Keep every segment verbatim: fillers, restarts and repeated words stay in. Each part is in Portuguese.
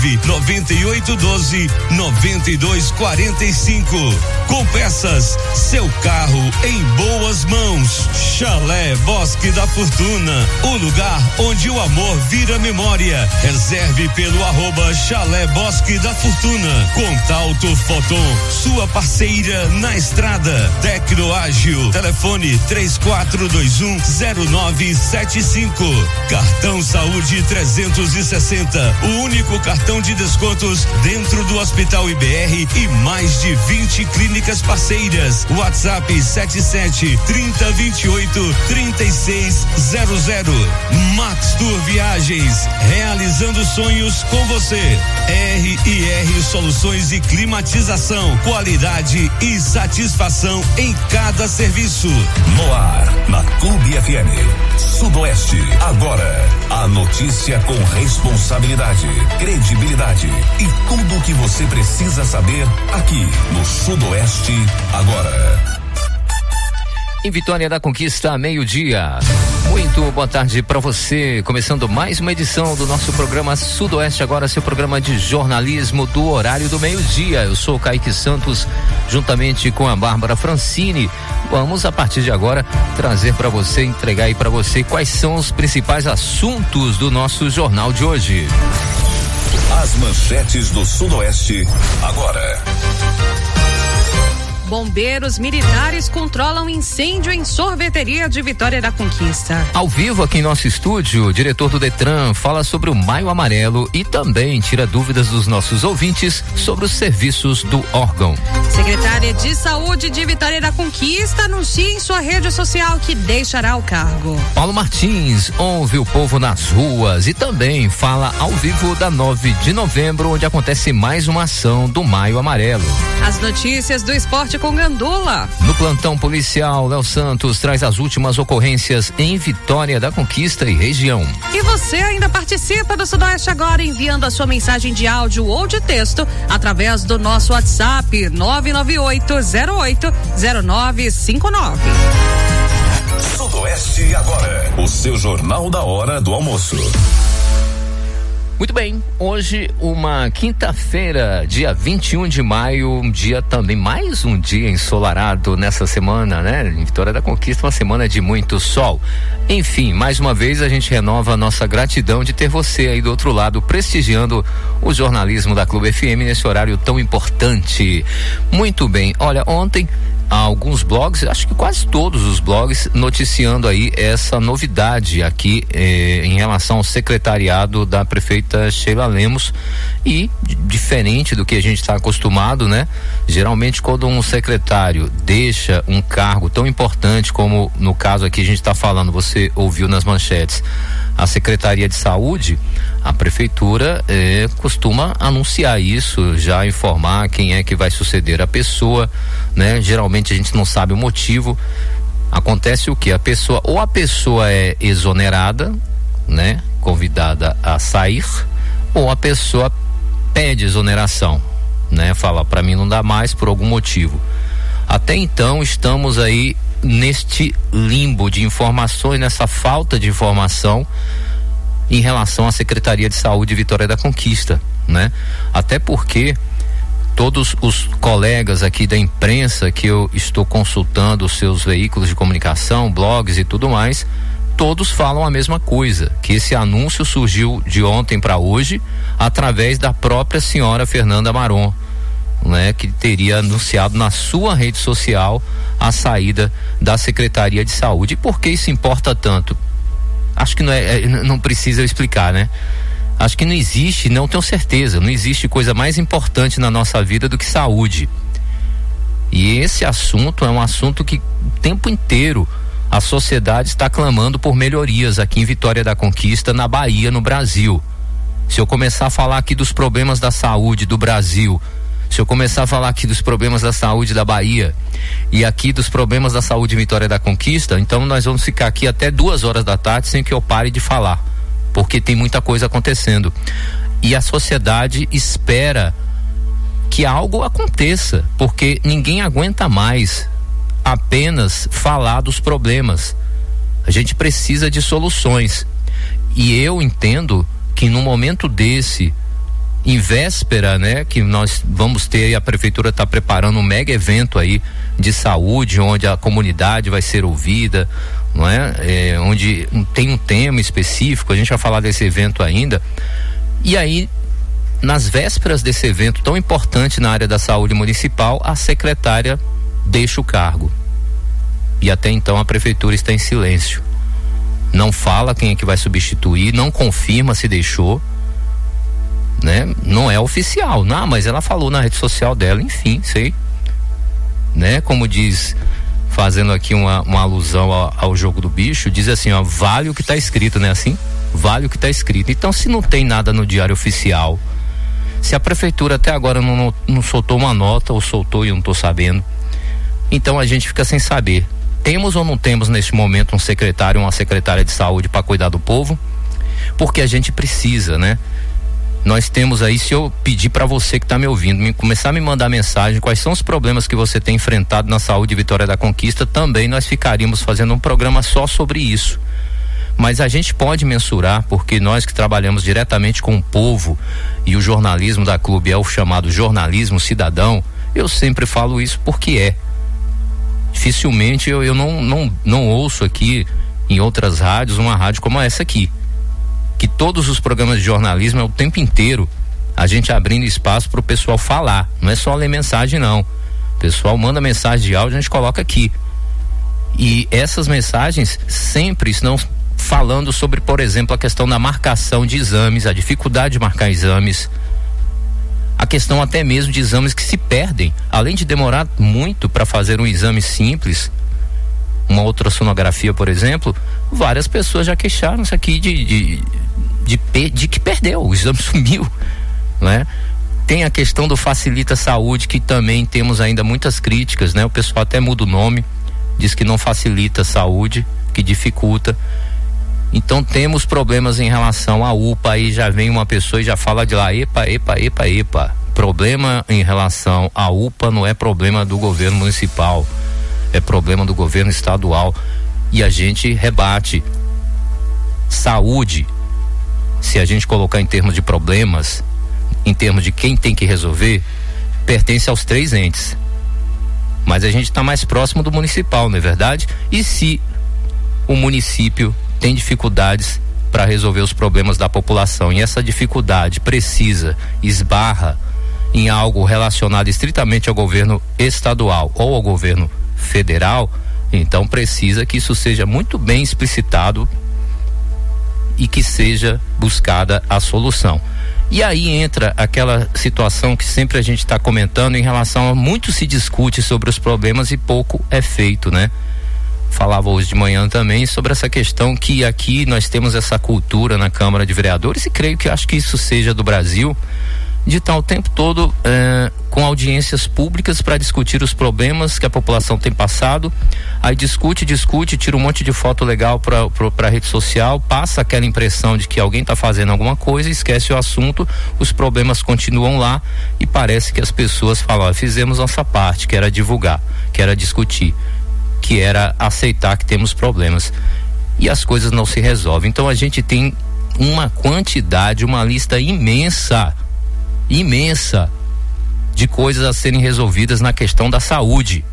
noventa e oito doze, noventa e dois quarenta e cinco. Com peças, seu carro em boas mãos. Chalé Bosque da Fortuna, o lugar onde o amor vira memória. Reserve pelo arroba Chalé Bosque da Fortuna. Contalto Foton, sua parceira na estrada. Tecnoágil, telefone três quatro dois um zero nove sete cinco. Cartão Saúde trezentos e sessenta, o único cartão de descontos dentro do Hospital I B R e mais de vinte clínicas parceiras. WhatsApp sete sete, trinta, vinte e oito, trinta e seis zero zero. Max Tour Viagens, realizando sonhos com você. R e R Soluções e Climatização, qualidade e satisfação em cada serviço. No ar, na Clube F M, Sudoeste, agora, a notícia com responsabilidade, credibilidade e tudo o que você precisa saber aqui no Sudoeste agora. Em Vitória da Conquista, meio-dia. Muito boa tarde para você. Começando mais uma edição do nosso programa Sudoeste agora, seu programa de jornalismo do horário do meio-dia. Eu sou o Kaique Santos, juntamente com a Bárbara Francini. Vamos, a partir de agora, trazer para você, entregar aí para você quais são os principais assuntos do nosso jornal de hoje. As manchetes do Sudoeste agora. Bombeiros militares controlam incêndio em sorveteria de Vitória da Conquista. Ao vivo aqui em nosso estúdio, o diretor do Detran fala sobre o Maio Amarelo e também tira dúvidas dos nossos ouvintes sobre os serviços do órgão. Secretária de Saúde de Vitória da Conquista anuncia em sua rede social que deixará o cargo. Paulo Martins ouve o povo nas ruas e também fala ao vivo da nove de novembro, onde acontece mais uma ação do Maio Amarelo. As notícias do esporte com Gandula. No plantão policial, Léo Santos traz as últimas ocorrências em Vitória da Conquista e região. E você ainda participa do Sudoeste agora enviando a sua mensagem de áudio ou de texto através do nosso WhatsApp nove nove oito zero oito zero nove cinco nove. Sudoeste agora, o seu jornal da hora do almoço. Muito bem, hoje uma quinta-feira, dia vinte e um de maio, um dia também, mais um dia ensolarado nessa semana, né? Em Vitória da Conquista, uma semana de muito sol. Enfim, mais uma vez a gente renova a nossa gratidão de ter você aí do outro lado prestigiando o jornalismo da Clube F M nesse horário tão importante. Muito bem, olha, ontem alguns blogs, acho que quase todos os blogs, noticiando aí essa novidade aqui eh, em relação ao secretariado da prefeita Sheila Lemos e diferente do que a gente está acostumado, né? Geralmente quando um secretário deixa um cargo tão importante como no caso aqui a gente está falando, você ouviu nas manchetes, a Secretaria de Saúde, a prefeitura eh, costuma anunciar isso, já informar quem é que vai suceder a pessoa, né? Geralmente a gente não sabe o motivo. Acontece o que? A pessoa, ou a pessoa é exonerada, né? Convidada a sair, ou a pessoa pede exoneração, né? Fala, para mim não dá mais por algum motivo. Até então estamos aí neste limbo de informações, nessa falta de informação em relação à Secretaria de Saúde de Vitória da Conquista, né? Até porque todos os colegas aqui da imprensa que eu estou consultando, os seus veículos de comunicação, blogs e tudo mais, todos falam a mesma coisa, que esse anúncio surgiu de ontem para hoje através da própria senhora Fernanda Maron, né, que teria anunciado na sua rede social a saída da Secretaria de Saúde. E por que isso importa tanto? Acho que não é, não precisa eu explicar, né? Acho que não existe, não tenho certeza, não existe coisa mais importante na nossa vida do que saúde. E esse assunto é um assunto que o tempo inteiro a sociedade está clamando por melhorias aqui em Vitória da Conquista, na Bahia, no Brasil. Se eu começar a falar aqui dos problemas da saúde do Brasil, se eu começar a falar aqui dos problemas da saúde da Bahia e aqui dos problemas da saúde em Vitória da Conquista, então nós vamos ficar aqui até duas horas da tarde sem que eu pare de falar, porque tem muita coisa acontecendo. E a sociedade espera que algo aconteça, porque ninguém aguenta mais apenas falar dos problemas. A gente precisa de soluções. E eu entendo que num momento desse, em véspera, né, que nós vamos ter, e a prefeitura está preparando um mega evento aí de saúde, onde a comunidade vai ser ouvida, não é? É, onde tem um tema específico, a gente vai falar desse evento ainda. E aí, nas vésperas desse evento tão importante na área da saúde municipal, a secretária deixa o cargo. E até então a prefeitura está em silêncio. Não fala quem é que vai substituir, não confirma se deixou, né? Não é oficial, não, mas ela falou na rede social dela, enfim, sei, né? Como diz, fazendo aqui uma, uma alusão ao, ao jogo do bicho, diz assim, ó, vale o que está escrito, né? Assim, vale o que está escrito. Então, se não tem nada no diário oficial, se a prefeitura até agora não, não, não soltou uma nota, ou soltou e eu não estou sabendo, então a gente fica sem saber. Temos ou não temos neste momento um secretário ou uma secretária de saúde para cuidar do povo? Porque a gente precisa, né? Nós temos aí, se eu pedir para você que está me ouvindo, me, começar a me mandar mensagem, quais são os problemas que você tem enfrentado na saúde de Vitória da Conquista, também nós ficaríamos fazendo um programa só sobre isso. Mas a gente pode mensurar, porque nós que trabalhamos diretamente com o povo, e o jornalismo da Clube é o chamado jornalismo cidadão, eu sempre falo isso porque é. Dificilmente eu, eu não, não, não ouço aqui em outras rádios uma rádio como essa aqui, que todos os programas de jornalismo é o tempo inteiro a gente abrindo espaço para o pessoal falar, não é só ler mensagem não, o pessoal manda mensagem de áudio, a gente coloca aqui, e essas mensagens sempre estão falando sobre, por exemplo, a questão da marcação de exames, a dificuldade de marcar exames, a questão até mesmo de exames que se perdem, além de demorar muito para fazer um exame simples, uma ultrassonografia, por exemplo, várias pessoas já queixaram-se aqui de, de, de, de que perdeu, o exame sumiu, né? Tem a questão do Facilita Saúde, que também temos ainda muitas críticas, né? O pessoal até muda o nome, diz que não facilita a saúde, que dificulta. Então temos problemas em relação à U P A, aí já vem uma pessoa e já fala de lá, epa, epa, epa, epa. Problema em relação à U P A não é problema do governo municipal, é problema do governo estadual. E a gente rebate. Saúde, se a gente colocar em termos de problemas, em termos de quem tem que resolver, pertence aos três entes. Mas a gente está mais próximo do municipal, não é verdade? E se o município tem dificuldades para resolver os problemas da população, e essa dificuldade precisa, esbarra em algo relacionado estritamente ao governo estadual ou ao governo federal, então precisa que isso seja muito bem explicitado e que seja buscada a solução. E aí entra aquela situação que sempre a gente está comentando em relação a muito se discute sobre os problemas e pouco é feito, né? Falava hoje de manhã também sobre essa questão que aqui nós temos essa cultura na Câmara de Vereadores, e creio que acho que isso seja do Brasil, de estar o tempo todo eh, com audiências públicas para discutir os problemas que a população tem passado. Aí discute, discute, tira um monte de foto legal para para rede social, passa aquela impressão de que alguém está fazendo alguma coisa, esquece o assunto, os problemas continuam lá e parece que as pessoas falam, ó, fizemos nossa parte, que era divulgar, que era discutir, que era aceitar que temos problemas, e as coisas não se resolvem. Então a gente tem uma quantidade, uma lista imensa, imensa de coisas a serem resolvidas na questão da saúde.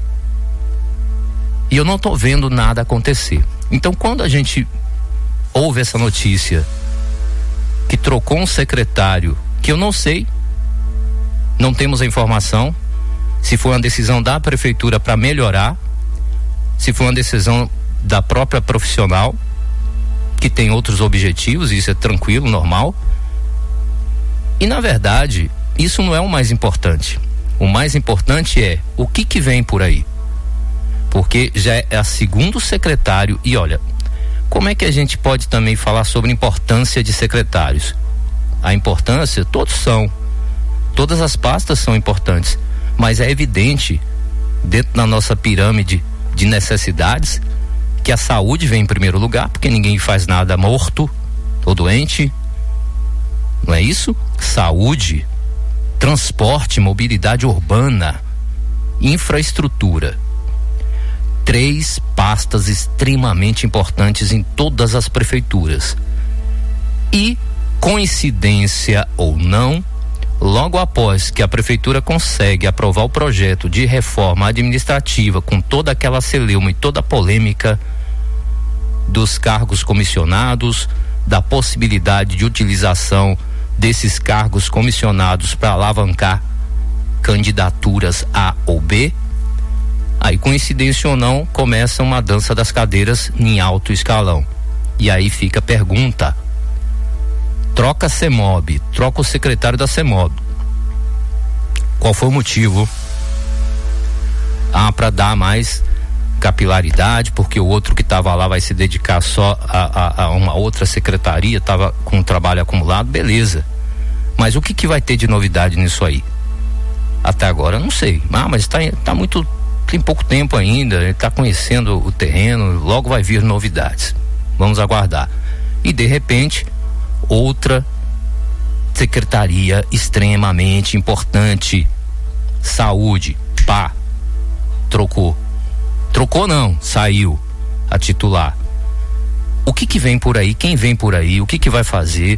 E eu não estou vendo nada acontecer. Então, quando a gente ouve essa notícia que trocou um secretário, que eu não sei, não temos a informação se foi uma decisão da prefeitura para melhorar, se foi uma decisão da própria profissional, que tem outros objetivos, isso é tranquilo, normal. E na verdade, isso não é o mais importante. O mais importante é o que que vem por aí. Porque já é a segundo secretário, e olha, como é que a gente pode também falar sobre a importância de secretários? A importância, todos são. Todas as pastas são importantes, mas é evidente, dentro da nossa pirâmide de necessidades, que a saúde vem em primeiro lugar, porque ninguém faz nada morto ou doente, não é isso? Saúde, transporte, mobilidade urbana, infraestrutura. Três pastas extremamente importantes em todas as prefeituras. E, coincidência ou não, logo após que a prefeitura consegue aprovar o projeto de reforma administrativa com toda aquela celeuma e toda a polêmica dos cargos comissionados, da possibilidade de utilização desses cargos comissionados para alavancar candidaturas A ou B, aí, coincidência ou não, começa uma dança das cadeiras em alto escalão. E aí fica a pergunta: troca a CEMOB, troca o secretário da CEMOB. Qual foi o motivo? Ah, para dar mais capilaridade, porque o outro que estava lá vai se dedicar só a, a, a uma outra secretaria, estava com um trabalho acumulado, beleza. Mas o que que vai ter de novidade nisso aí? Até agora eu não sei. Ah, mas está tá muito, tem pouco tempo ainda, ele está conhecendo o terreno, logo vai vir novidades. Vamos aguardar. E de repente, outra secretaria extremamente importante, saúde, pá, trocou. Trocou não, saiu a titular. O que que vem por aí? Quem vem por aí? O que que vai fazer?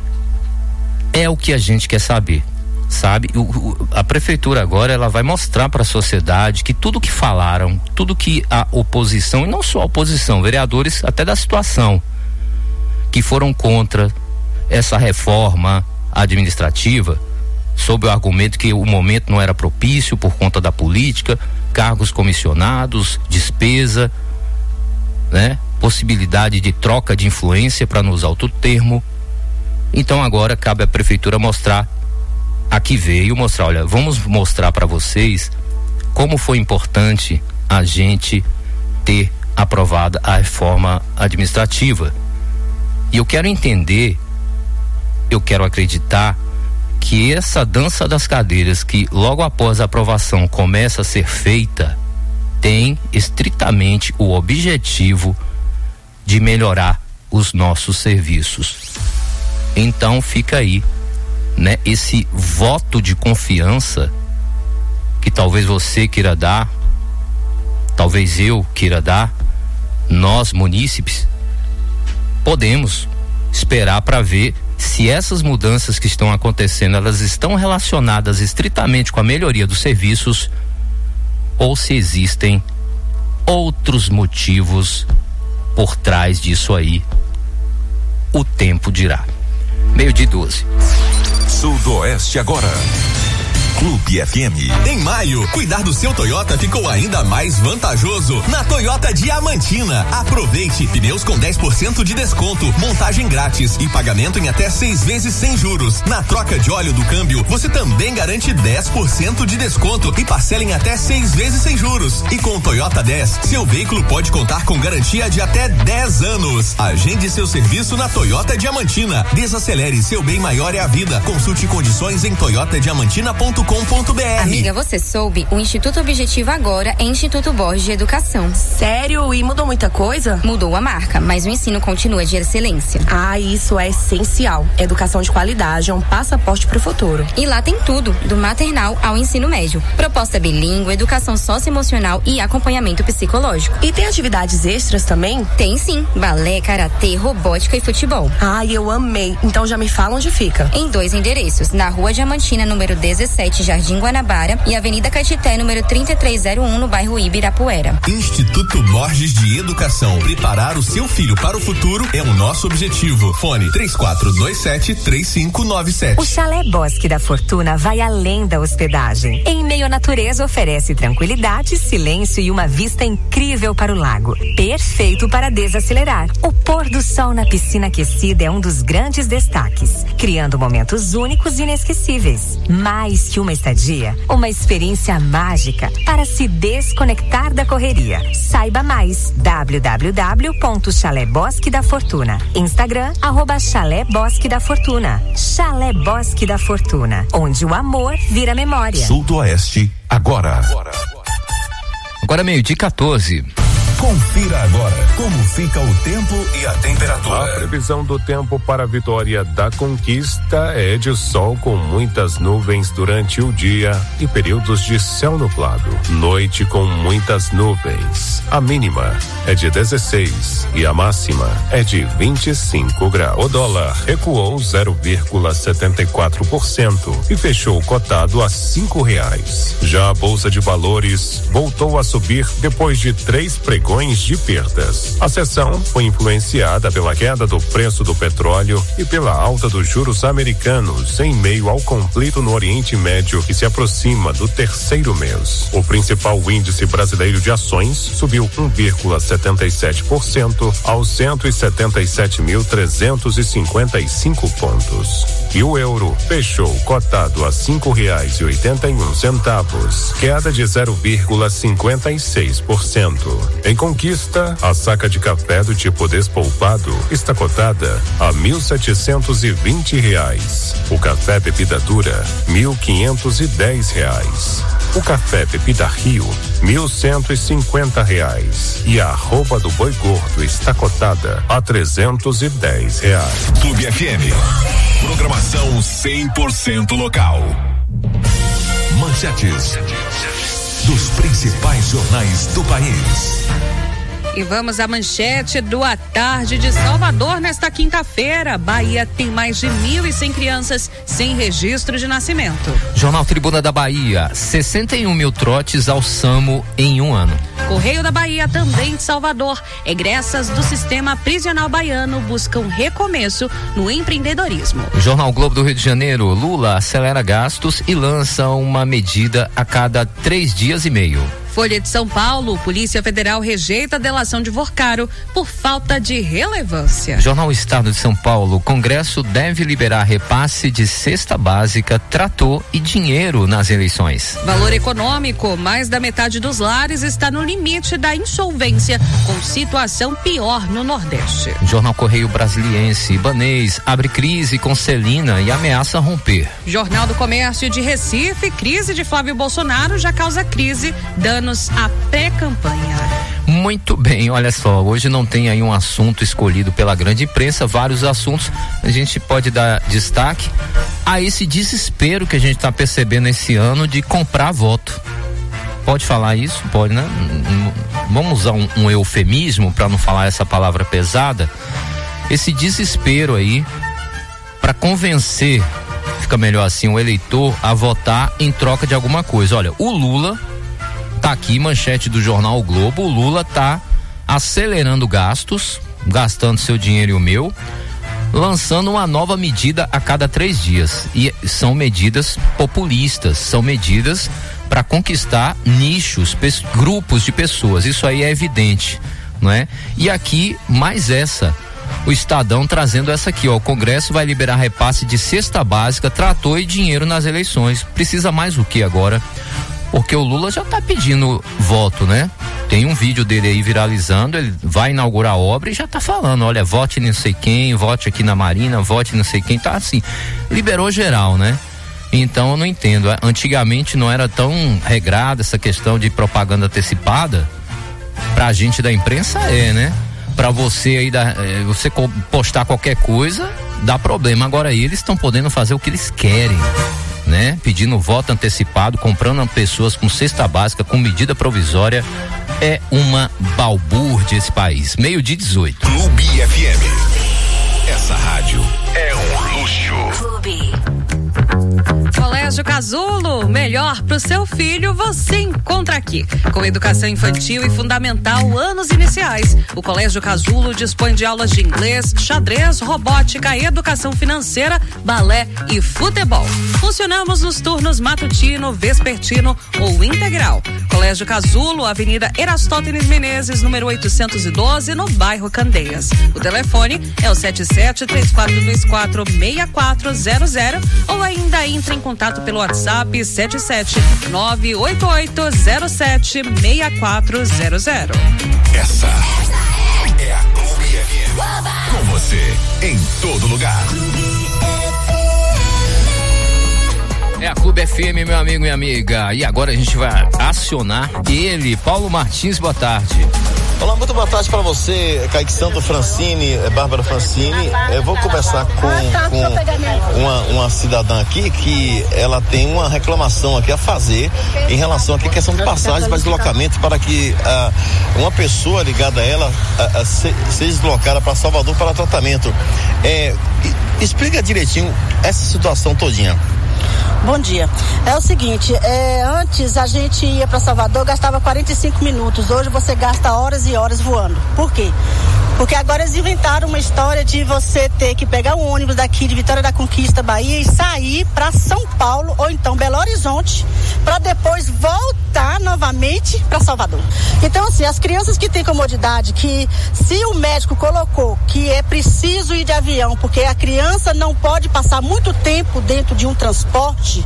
É o que a gente quer saber, sabe? O, o, a prefeitura agora, ela vai mostrar para a sociedade que tudo que falaram, tudo que a oposição, e não só a oposição, vereadores até da situação, que foram contra essa reforma administrativa, sob o argumento que o momento não era propício por conta da política, cargos comissionados, despesa, né? Possibilidade de troca de influência, para não usar outro termo. Então agora cabe à prefeitura mostrar a que veio, mostrar, olha, vamos mostrar para vocês como foi importante a gente ter aprovado a reforma administrativa. E eu quero entender, eu quero acreditar que essa dança das cadeiras que logo após a aprovação começa a ser feita tem estritamente o objetivo de melhorar os nossos serviços. Então fica aí, né, esse voto de confiança que talvez você queira dar, talvez eu queira dar, nós munícipes podemos esperar para ver se essas mudanças que estão acontecendo, elas estão relacionadas estritamente com a melhoria dos serviços ou se existem outros motivos por trás disso aí. O tempo dirá. Meio de doze. Sudoeste agora. Clube F M. Em maio, cuidar do seu Toyota ficou ainda mais vantajoso na Toyota Diamantina. Aproveite pneus com dez por cento de desconto, montagem grátis e pagamento em até seis vezes sem juros. Na troca de óleo do câmbio, você também garante dez por cento de desconto e parcela em até seis vezes sem juros. E com o Toyota dez, seu veículo pode contar com garantia de até dez anos. Agende seu serviço na Toyota Diamantina. Desacelere, seu bem maior é a vida. Consulte condições em toyota diamantina ponto com. Amiga, você soube? O Instituto Objetivo agora é Instituto Borges de Educação. Sério? E mudou muita coisa? Mudou a marca, mas o ensino continua de excelência. Ah, isso é essencial. Educação de qualidade é um passaporte pro futuro. E lá tem tudo, do maternal ao ensino médio. Proposta bilíngue, educação socioemocional e acompanhamento psicológico. E tem atividades extras também? Tem sim, balé, karatê, robótica e futebol. Ai, eu amei. Então já me fala onde fica. Em dois endereços, na Rua Diamantina, número dezessete, Jardim Guanabara, e Avenida Caetité, número trinta e três zero um, no bairro Ibirapuera. Instituto Borges de Educação. Preparar o seu filho para o futuro é o nosso objetivo. Fone três quatro dois sete, três cinco nove sete. O Chalé Bosque da Fortuna vai além da hospedagem. Em meio à natureza, oferece tranquilidade, silêncio e uma vista incrível para o lago. Perfeito para desacelerar. O pôr do sol na piscina aquecida é um dos grandes destaques, criando momentos únicos e inesquecíveis. Mais que uma estadia, uma experiência mágica para se desconectar da correria. Saiba mais, w w w ponto chalé bosque da fortuna. Instagram, arroba Chalé Bosque da Fortuna. Chalé Bosque da Fortuna, onde o amor vira memória. Sudoeste agora. Agora meio-dia quatorze. Confira agora como fica o tempo e a temperatura. A previsão do tempo para a Vitória da Conquista é de sol com muitas nuvens durante o dia e períodos de céu nublado. Noite com muitas nuvens. A mínima é de dezesseis e a máxima é de vinte e cinco graus. O dólar recuou zero vírgula setenta e quatro por cento e fechou cotado a cinco reais. Já a Bolsa de Valores voltou a subir depois de três pregões de perdas. A sessão foi influenciada pela queda do preço do petróleo e pela alta dos juros americanos em meio ao conflito no Oriente Médio que se aproxima do terceiro mês. O principal índice brasileiro de ações subiu um vírgula setenta e sete por cento aos cento e setenta e sete mil trezentos e cinquenta e cinco pontos. E o euro fechou cotado a cinco reais e oitenta e um centavos, queda de zero vírgula cinquenta e seis por cento. Em Conquista, a saca de café do tipo despolpado está cotada a mil setecentos e vinte reais. O café bebida dura, mil quinhentos e dez reais. O café bebida Rio, mil cento e cinquenta reais. E a arroba do boi gordo está cotada a trezentos e dez reais. Clube F M. Programação cem por cento local. Manchetes dos principais jornais do país. E vamos à manchete do A Tarde de Salvador nesta quinta-feira. Bahia tem mais de mil e cem crianças sem registro de nascimento. Jornal Tribuna da Bahia, sessenta e um mil trotes ao SAMU em um ano. Correio da Bahia, também de Salvador. Egressas do sistema prisional baiano buscam recomeço no empreendedorismo. Jornal Globo do Rio de Janeiro, Lula acelera gastos e lança uma medida a cada três dias e meio. Folha de São Paulo, Polícia Federal rejeita a delação de Vorcaro por falta de relevância. Jornal Estado de São Paulo, Congresso deve liberar repasse de cesta básica, trator e dinheiro nas eleições. Valor econômico, mais da metade dos lares está no limite da insolvência, com situação pior no Nordeste. Jornal Correio Brasiliense, Ibanez abre crise com Celina e ameaça romper. Jornal do Comércio de Recife, crise de Flávio Bolsonaro já causa crise, dando a pré-campanha. Muito bem, olha só, hoje não tem aí um assunto escolhido pela grande imprensa, vários assuntos, a gente pode dar destaque a esse desespero que a gente está percebendo esse ano de comprar voto. Pode falar isso? Pode, né? Vamos usar um, um eufemismo para não falar essa palavra pesada. Esse desespero aí para convencer, fica melhor assim, o eleitor a votar em troca de alguma coisa. Olha, o Lula tá aqui, manchete do jornal O Globo, o Lula tá acelerando gastos, gastando seu dinheiro e o meu, lançando uma nova medida a cada três dias. E são medidas populistas, são medidas para conquistar nichos, grupos de pessoas. Isso aí é evidente, não é? E aqui, mais essa, o Estadão trazendo essa aqui, ó, o Congresso vai liberar repasse de cesta básica, trator e dinheiro nas eleições. Precisa mais o que agora? Porque o Lula já tá pedindo voto, né? Tem um vídeo dele aí viralizando, ele vai inaugurar a obra e já tá falando, olha, vote não sei quem, vote aqui na Marina, vote não sei quem, tá assim, liberou geral, né? Então eu não entendo, antigamente não era tão regrada essa questão de propaganda antecipada, pra gente da imprensa é, né? Pra você aí, da, você postar qualquer coisa, dá problema, agora aí eles estão podendo fazer o que eles querem, né? Pedindo voto antecipado, comprando pessoas com cesta básica, com medida provisória, é uma balbúrdia esse país. Meio-dia dezoito. Clube F M. Essa rádio é um luxo. Clube. Colégio Casulo, melhor pro seu filho você encontra aqui. Com educação infantil e fundamental, anos iniciais. O Colégio Casulo dispõe de aulas de inglês, xadrez, robótica, educação financeira, balé e futebol. Funcionamos nos turnos matutino, vespertino ou integral. Colégio Casulo, Avenida Erastótenes Menezes, número oitocentos e doze, no bairro Candeias. O telefone é o sete sete três quatro dois quatro seis quatro zero zero ou ainda entre em contato pelo WhatsApp sete sete nove oito oito zero sete seis quatro zero zero. Essa é a Clube F M. Com você em todo lugar. É a Clube F M, meu amigo, minha amiga. E agora a gente vai acionar ele, Paulo Martins, boa tarde. Olá, muito boa tarde para você, Kaique Santo, Francine, Bárbara Francine. Eu vou conversar com, com uma, uma cidadã aqui que ela tem uma reclamação aqui a fazer em relação aqui à questão de passagens para deslocamento, para que ah, uma pessoa ligada a ela ah, ah, se, seja deslocada para Salvador para tratamento. É, explica direitinho essa situação todinha. Bom dia. É o seguinte, é, antes a gente ia para Salvador, gastava quarenta e cinco minutos. Hoje você gasta horas e horas voando. Por quê? Porque agora eles inventaram uma história de você ter que pegar um ônibus daqui de Vitória da Conquista, Bahia, e sair para São Paulo ou então Belo Horizonte, para depois voltar novamente para Salvador. Então, assim, as crianças que têm comodidade, que se o médico colocou que é preciso ir de avião, porque a criança não pode passar muito tempo dentro de um transporte,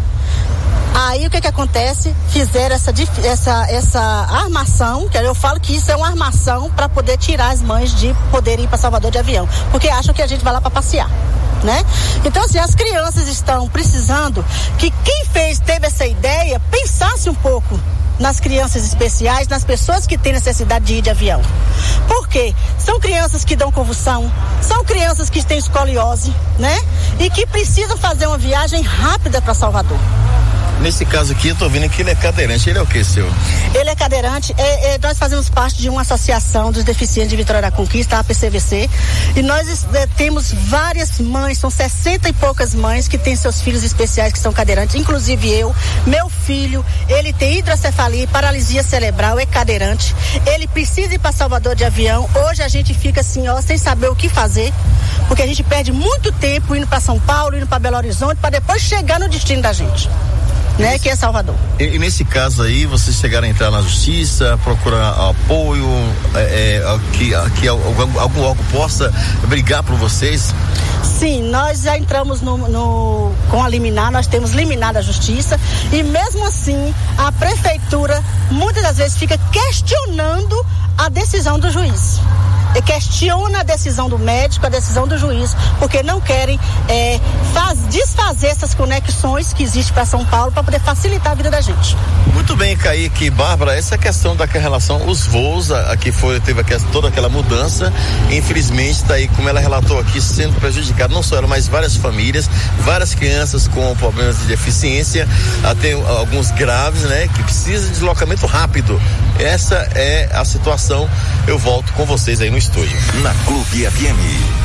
aí o que que acontece? Fizeram essa, essa, essa armação, que eu falo que isso é uma armação para poder tirar as mães de poderem ir para Salvador de avião, porque acham que a gente vai lá para passear, né? Então, assim, as crianças estão precisando que quem fez, teve essa ideia, pensasse um pouco nas crianças especiais, nas pessoas que têm necessidade de ir de avião. Por quê? São crianças que dão convulsão, são crianças que têm escoliose, né? E que precisam fazer uma viagem rápida para Salvador. Nesse caso aqui, eu tô vendo que ele é cadeirante. Ele é o que, seu? Ele é cadeirante. É, é, nós fazemos parte de uma associação dos deficientes de Vitória da Conquista, a A P C V C, e nós é, temos várias mães, são sessenta e poucas mães que têm seus filhos especiais que são cadeirantes, inclusive eu. Meu filho, ele tem hidrocefalia, paralisia cerebral, é cadeirante. Ele precisa ir para Salvador de avião. Hoje a gente fica assim, ó, sem saber o que fazer, porque a gente perde muito tempo indo para São Paulo, indo para Belo Horizonte, para depois chegar no destino da gente. Né, que é Salvador. E, e nesse caso aí, vocês chegaram a entrar na justiça, procurar apoio, é, é, que, que algum, algum órgão possa brigar por vocês? Sim, nós já entramos no, no, com a liminar, nós temos liminar da justiça, e mesmo assim a prefeitura muitas das vezes fica questionando a decisão do juiz. E questiona a decisão do médico, a decisão do juiz, porque não querem é, faz, desfazer essas conexões que existem para São Paulo para poder facilitar a vida da gente. Muito bem, Kaique, Bárbara, essa questão da relação, os voos, aqui foi, teve aqui, toda aquela mudança, infelizmente está aí, como ela relatou aqui, sendo prejudicada, não só ela, mas várias famílias, várias crianças com problemas de deficiência, até alguns graves, né, que precisam de deslocamento rápido. Essa é a situação. Eu volto com vocês aí no estúdio. Na Clube F M.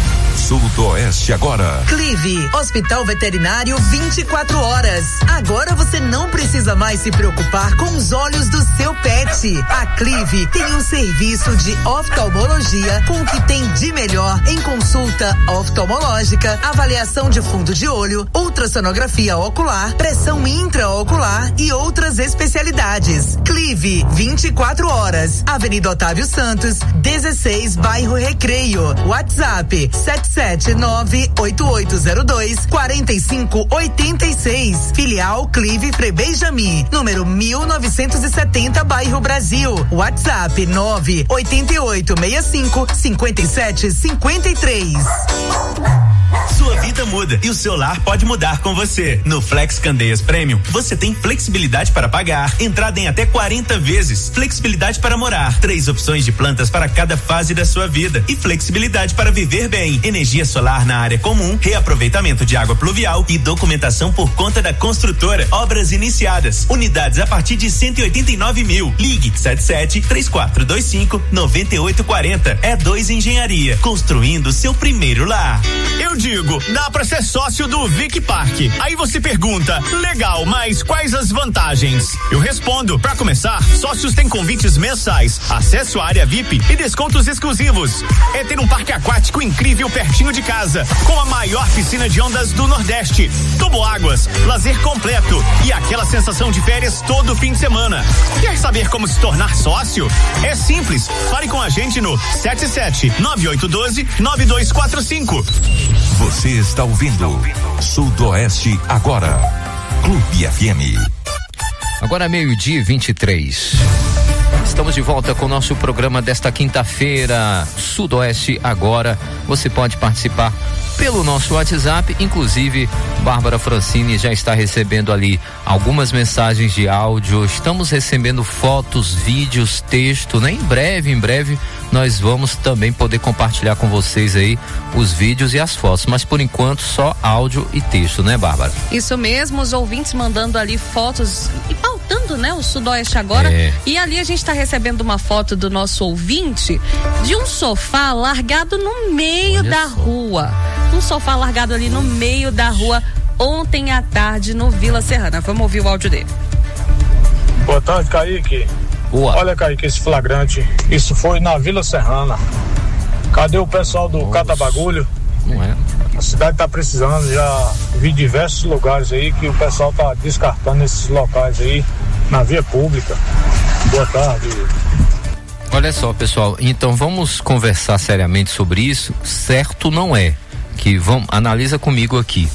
Sudoeste agora. Clive, Hospital Veterinário vinte e quatro horas. Agora você não precisa mais se preocupar com os olhos do seu pet. A Clive tem um serviço de oftalmologia com o que tem de melhor em consulta oftalmológica, avaliação de fundo de olho, ultrassonografia ocular, pressão intraocular e outras especialidades. Clive, vinte e quatro horas. Avenida Otávio Santos, dezesseis, bairro Recreio. WhatsApp sete sete nove oito oito zero dois quatro cinco oito seis. Filial Clive Frei Benjamin, número mil novecentos e setenta, bairro Brasil. WhatsApp nove oito oito seis cinco cinco sete cinco três. Sua vida muda e o seu lar pode mudar com você. No Flex Candeias Premium, você tem flexibilidade para pagar, entrada em até quarenta vezes, flexibilidade para morar, três opções de plantas para cada fase da sua vida e flexibilidade para viver bem. Energia solar na área comum, reaproveitamento de água pluvial e documentação por conta da construtora. Obras iniciadas. Unidades a partir de cento e oitenta e nove mil. Ligue sete sete três quatro dois cinco nove oito quatro zero. É dois Engenharia, construindo seu primeiro lar. Eu digo, dá pra ser sócio do Vic Park. Aí você pergunta, legal, mas quais as vantagens? Eu respondo, pra começar, sócios têm convites mensais, acesso à área V I P e descontos exclusivos. É ter um parque aquático incrível pertinho de casa, com a maior piscina de ondas do Nordeste, toboáguas, lazer completo e aquela sensação de férias todo fim de semana. Quer saber como se tornar sócio? É simples, fale com a gente no sete sete nove oito um dois nove dois quatro cinco. Você está ouvindo Sudoeste agora. Clube F M. Agora meio-dia e vinte e três. Estamos de volta com o nosso programa desta quinta-feira, Sudoeste Agora. Você pode participar pelo nosso WhatsApp, inclusive Bárbara Francini já está recebendo ali algumas mensagens de áudio, estamos recebendo fotos, vídeos, texto, né? Em breve, em breve nós vamos também poder compartilhar com vocês aí os vídeos e as fotos, mas por enquanto só áudio e texto, né, Bárbara? Isso mesmo, os ouvintes mandando ali fotos e pautando, né, o Sudoeste Agora, é. E ali a gente está recebendo uma foto do nosso ouvinte de um sofá largado no meio Olha da só. rua. Um sofá largado ali no meio da rua ontem à tarde no Vila Serrana. Vamos ouvir o áudio dele. Boa tarde, Kaique. Boa. Olha, Kaique, esse flagrante, isso foi na Vila Serrana. Cadê o pessoal do Cata Bagulho? Não é. A cidade tá precisando, já vi diversos lugares aí que o pessoal tá descartando esses locais aí na via pública. Boa tarde. Olha só, pessoal, então vamos conversar seriamente sobre isso. Certo não é. Que vamos, analisa comigo aqui.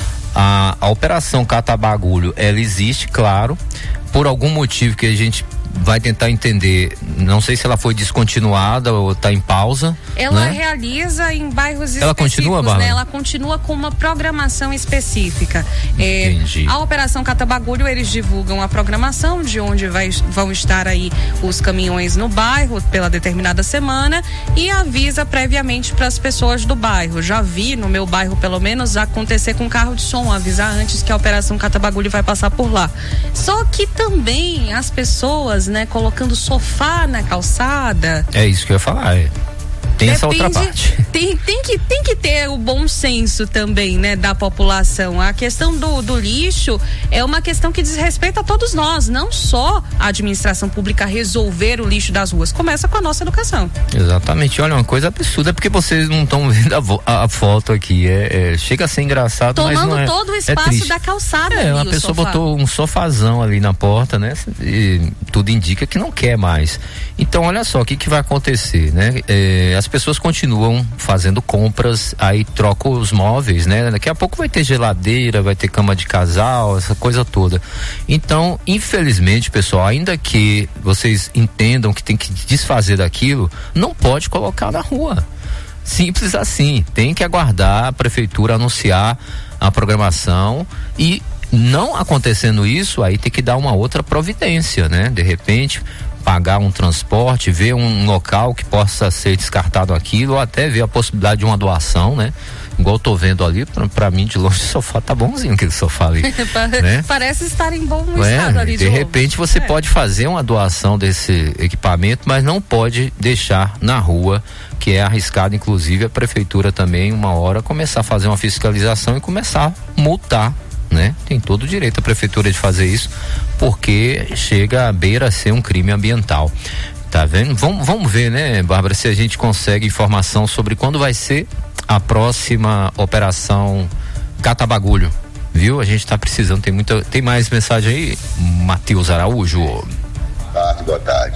A, a operação Cata Bagulho, ela existe, claro, por algum motivo que a gente vai tentar entender. Não sei se ela foi descontinuada ou está em pausa. Ela né? realiza em bairros ela específicos, continua, Bárbara? né? Ela continua com uma programação específica. É, Entendi. A Operação Cata Bagulho, eles divulgam a programação de onde vai, vão estar aí os caminhões no bairro pela determinada semana e avisa previamente para as pessoas do bairro. Já vi no meu bairro, pelo menos, acontecer com carro de som, avisar antes que a Operação Cata Bagulho vai passar por lá. Só que também as pessoas, né, colocando sofá na calçada. É isso que eu ia falar, é. Tem essa outra parte. Tem, tem, que, tem que ter o bom senso também, né, da população. A questão do, do lixo é uma questão que diz respeito a todos nós, não só a administração pública resolver o lixo das ruas. Começa com a nossa educação. Exatamente. Olha, uma coisa absurda, porque vocês não estão vendo a, vo, a, a foto aqui. É, é, chega a ser engraçado, Tomando mas não é. todo o espaço é da calçada. É, ali, uma pessoa sofá. botou um sofazão ali na porta, né? E tudo indica que não quer mais. Então, olha só, o que que vai acontecer, né? É, as pessoas continuam fazendo compras, aí trocam os móveis, né? Daqui a pouco vai ter geladeira, vai ter cama de casal, essa coisa toda. Então, infelizmente, pessoal, ainda que vocês entendam que tem que desfazer daquilo, não pode colocar na rua. Simples assim. Tem que aguardar a prefeitura anunciar a programação e, não acontecendo isso, aí tem que dar uma outra providência, né? De repente, pagar um transporte, ver um local que possa ser descartado aquilo, ou até ver a possibilidade de uma doação, né? Igual eu tô vendo ali, pra, pra mim de longe o sofá tá bonzinho, aquele sofá ali. né? Parece estar em bom é, estado ali de De novo. repente você é. pode fazer uma doação desse equipamento, mas não pode deixar na rua, que é arriscado, inclusive a prefeitura também uma hora começar a fazer uma fiscalização e começar a multar, né? Tem todo o direito a prefeitura de fazer isso, porque chega à beira a ser um crime ambiental. Tá vendo? Vamos, vamos ver, né, Bárbara, se a gente consegue informação sobre quando vai ser a próxima operação Cata Bagulho, viu? A gente tá precisando, tem muita, tem mais mensagem aí, Matheus Araújo. Boa tarde, boa tarde.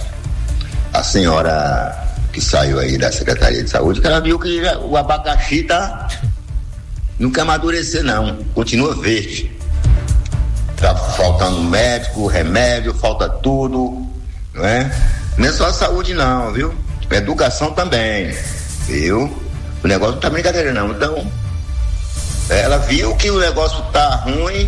A senhora que saiu aí da Secretaria de Saúde, que ela viu que o abacaxi tá não quer amadurecer não, continua verde. Tá faltando médico, remédio, falta tudo, não é? Não é só a saúde não, viu? Educação também, viu? O negócio não tá brincadeira não, então ela viu que o negócio tá ruim,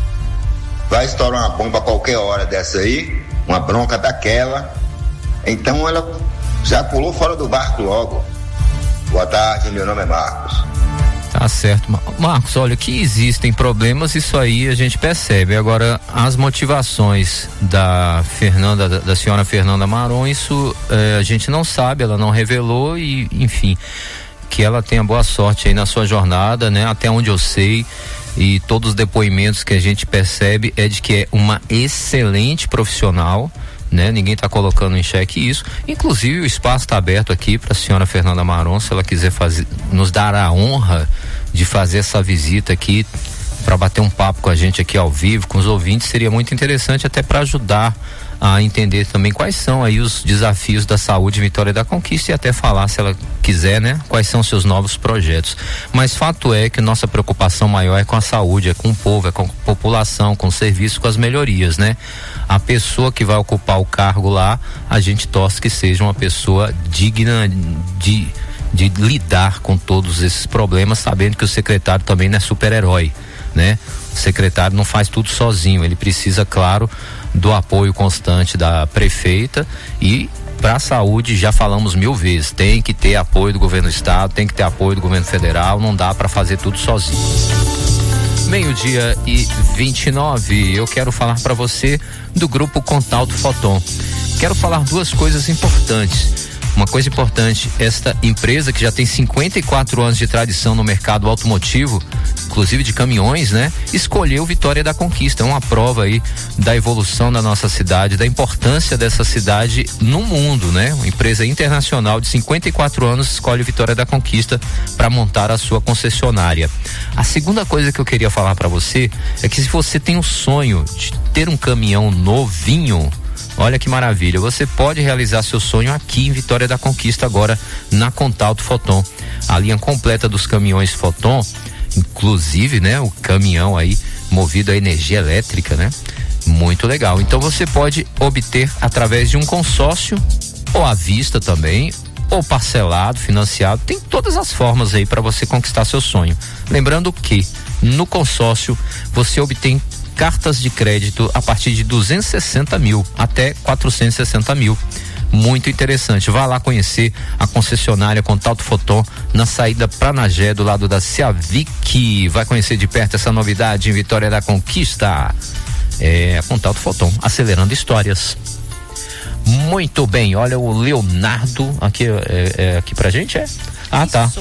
vai estourar uma bomba a qualquer hora dessa aí, uma bronca daquela, então ela já pulou fora do barco logo. Boa tarde, meu nome é Marcos. Tá certo, Marcos, olha, que existem problemas, isso aí a gente percebe. Agora, as motivações da Fernanda, da, da senhora Fernanda Maron, isso eh, a gente não sabe, ela não revelou e, enfim, que ela tenha boa sorte aí na sua jornada, né? Até onde eu sei, e todos os depoimentos que a gente percebe é de que é uma excelente profissional, né? Ninguém está colocando em xeque isso. Inclusive o espaço está aberto aqui para a senhora Fernanda Maron, se ela quiser fazer, nos dar a honra de fazer essa visita aqui, para bater um papo com a gente aqui ao vivo, com os ouvintes, seria muito interessante até para ajudar a entender também quais são aí os desafios da saúde Vitória da Conquista e até falar, se ela quiser, né, quais são os seus novos projetos. Mas fato é que nossa preocupação maior é com a saúde, é com o povo, é com a população, com o serviço, com as melhorias, né? A pessoa que vai ocupar o cargo lá, a gente torce que seja uma pessoa digna de, de lidar com todos esses problemas, sabendo que o secretário também não é super-herói, né? O secretário não faz tudo sozinho, ele precisa, claro, do apoio constante da prefeita e para a saúde já falamos mil vezes, tem que ter apoio do governo do estado, tem que ter apoio do governo federal, não dá para fazer tudo sozinho. Meio-dia e vinte e nove, eu quero falar para você do grupo Contalto Foton. Quero falar duas coisas importantes. Uma coisa importante, esta empresa que já tem cinquenta e quatro anos de tradição no mercado automotivo, inclusive de caminhões, né? Escolheu Vitória da Conquista, é uma prova aí da evolução da nossa cidade, da importância dessa cidade no mundo, né? Uma empresa internacional de cinquenta e quatro anos escolhe Vitória da Conquista para montar a sua concessionária. A segunda coisa que eu queria falar para você é que se você tem um sonho de ter um caminhão novinho, olha que maravilha, você pode realizar seu sonho aqui em Vitória da Conquista agora na Contalto Foton. A linha completa dos caminhões Foton, inclusive, né, o caminhão aí movido a energia elétrica, né? Muito legal. Então você pode obter através de um consórcio ou à vista também, ou parcelado, financiado, tem todas as formas aí para você conquistar seu sonho. Lembrando que no consórcio você obtém cartas de crédito a partir de duzentos e sessenta mil até quatrocentos e sessenta mil. Muito interessante. Vá lá conhecer a concessionária Contalto Foton na saída Pranagé, do lado da Ciavic. Vai conhecer de perto essa novidade em Vitória da Conquista. É a Contalto Foton, acelerando histórias. Muito bem, olha o Leonardo aqui, é, é aqui pra gente, é? Ah, isso. Tá.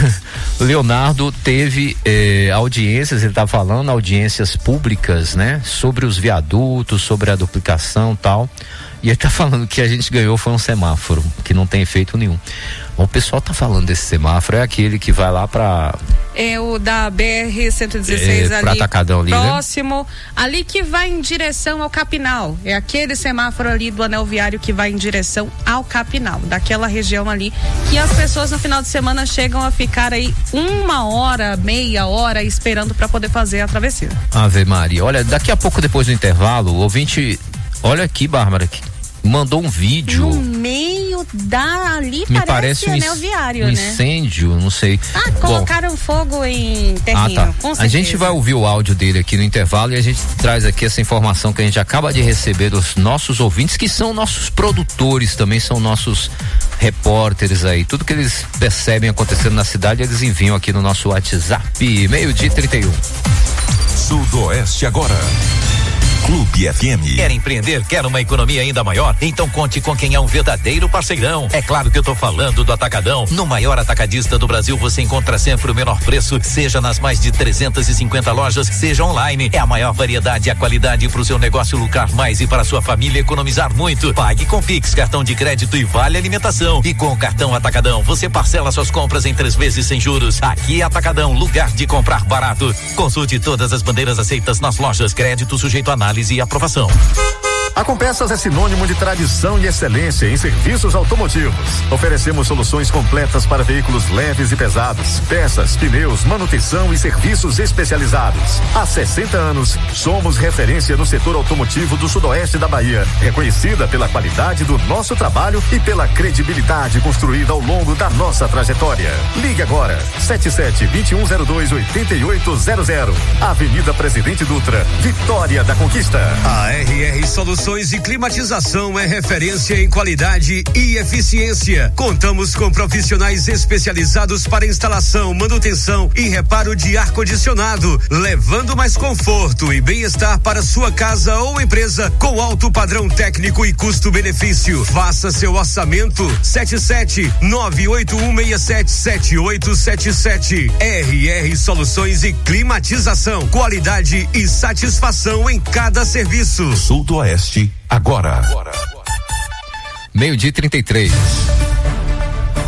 Leonardo teve eh, audiências, ele tá falando, audiências públicas, né? Sobre os viadutos, sobre a duplicação e tal. E ele tá falando que a gente ganhou foi um semáforo, que não tem efeito nenhum. O pessoal tá falando desse semáforo, é aquele que vai lá pra... É o da B R cento e dezesseis, é, ali, pra Atacadão ali, próximo, né? Ali que vai em direção ao Capinal. É aquele semáforo ali do anel viário que vai em direção ao Capinal, daquela região ali, que as pessoas no final de semana chegam a ficar aí uma hora, meia hora esperando para poder fazer a travessia. Ave Maria, olha, daqui a pouco depois do intervalo, o ouvinte, olha aqui, Bárbara, que mandou um vídeo. No meio da ali me parece, parece um anel viário, um né? Incêndio, não sei. Ah, colocaram Bom, fogo em terreno, ah, tá. Com certeza. A gente vai ouvir o áudio dele aqui no intervalo e a gente traz aqui essa informação que a gente acaba de receber dos nossos ouvintes, que são nossos produtores, também são nossos repórteres aí. Tudo que eles percebem acontecendo na cidade, eles enviam aqui no nosso WhatsApp, meio-dia e trinta e um. Sudoeste agora. Clube F M. Quer empreender? Quer uma economia ainda maior? Então conte com quem é um verdadeiro parceirão. É claro que eu tô falando do Atacadão. No maior atacadista do Brasil você encontra sempre o menor preço, seja nas mais de trezentas e cinquenta lojas, seja online. É a maior variedade e a qualidade para o seu negócio lucrar mais e para a sua família economizar muito. Pague com Pix, cartão de crédito e vale alimentação. E com o cartão Atacadão você parcela suas compras em três vezes sem juros. Aqui é Atacadão, lugar de comprar barato. Consulte todas as bandeiras aceitas nas lojas. Crédito sujeito a análise e aprovação. A Compeças é sinônimo de tradição e excelência em serviços automotivos. Oferecemos soluções completas para veículos leves e pesados, peças, pneus, manutenção e serviços especializados. Há sessenta anos, somos referência no setor automotivo do sudoeste da Bahia, reconhecida pela qualidade do nosso trabalho e pela credibilidade construída ao longo da nossa trajetória. Ligue agora, sete sete, dois um zero dois, oito oito zero zero. Avenida Presidente Dutra, Vitória da Conquista. A R R Soluções e Climatização é referência em qualidade e eficiência. Contamos com profissionais especializados para instalação, manutenção e reparo de ar-condicionado, levando mais conforto e bem-estar para sua casa ou empresa com alto padrão técnico e custo-benefício. Faça seu orçamento sete sete nove oito um seis sete sete oito sete sete. R R Soluções e Climatização, qualidade e satisfação em cada serviço. Sudoeste agora. Meio-dia e trinta e três.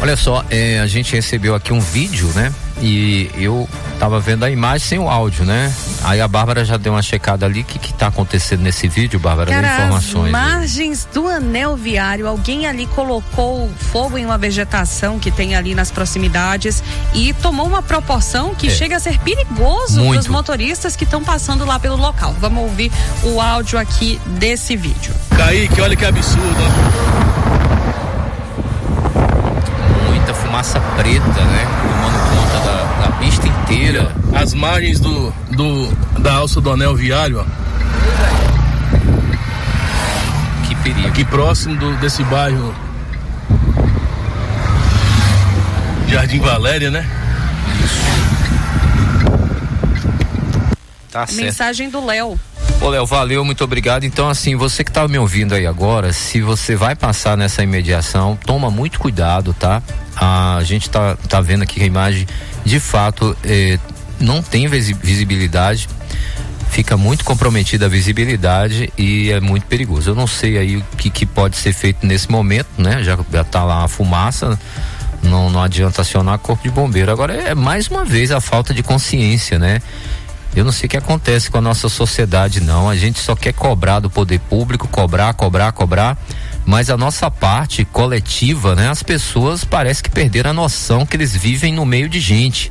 Olha só, é, a gente recebeu aqui um vídeo, né? E eu tava vendo a imagem sem o áudio, né? Aí a Bárbara já deu uma checada ali. O que que tá acontecendo nesse vídeo, Bárbara? Cara, informações. as margens aí do anel viário, alguém ali colocou fogo em uma vegetação que tem ali nas proximidades e tomou uma proporção que é. chega a ser perigoso para os motoristas que estão passando lá pelo local. Vamos ouvir o áudio aqui desse vídeo. Kaique, olha que absurdo. Muita fumaça preta, né? Tomando conta da, da pista inteira. As margens do, do, da alça do anel viário, ó. Que perigo. Aqui próximo do, desse bairro Jardim Valéria, né? Tá certo. Mensagem do Léo. Ô Léo, valeu, muito obrigado. Então, assim, você que tá me ouvindo aí agora, se você vai passar nessa imediação, toma muito cuidado, tá? A gente tá, tá vendo aqui que a imagem, de fato, eh, não tem visibilidade, fica muito comprometida a visibilidade e é muito perigoso. Eu não sei aí o que, que pode ser feito nesse momento, né? Já, já tá lá a fumaça, não, não adianta acionar corpo de bombeiro. Agora, é mais uma vez a falta de consciência, né? Eu não sei o que acontece com a nossa sociedade, não. A gente só quer cobrar do poder público, cobrar, cobrar, cobrar, mas a nossa parte coletiva, né? As pessoas parece que perderam a noção que eles vivem no meio de gente.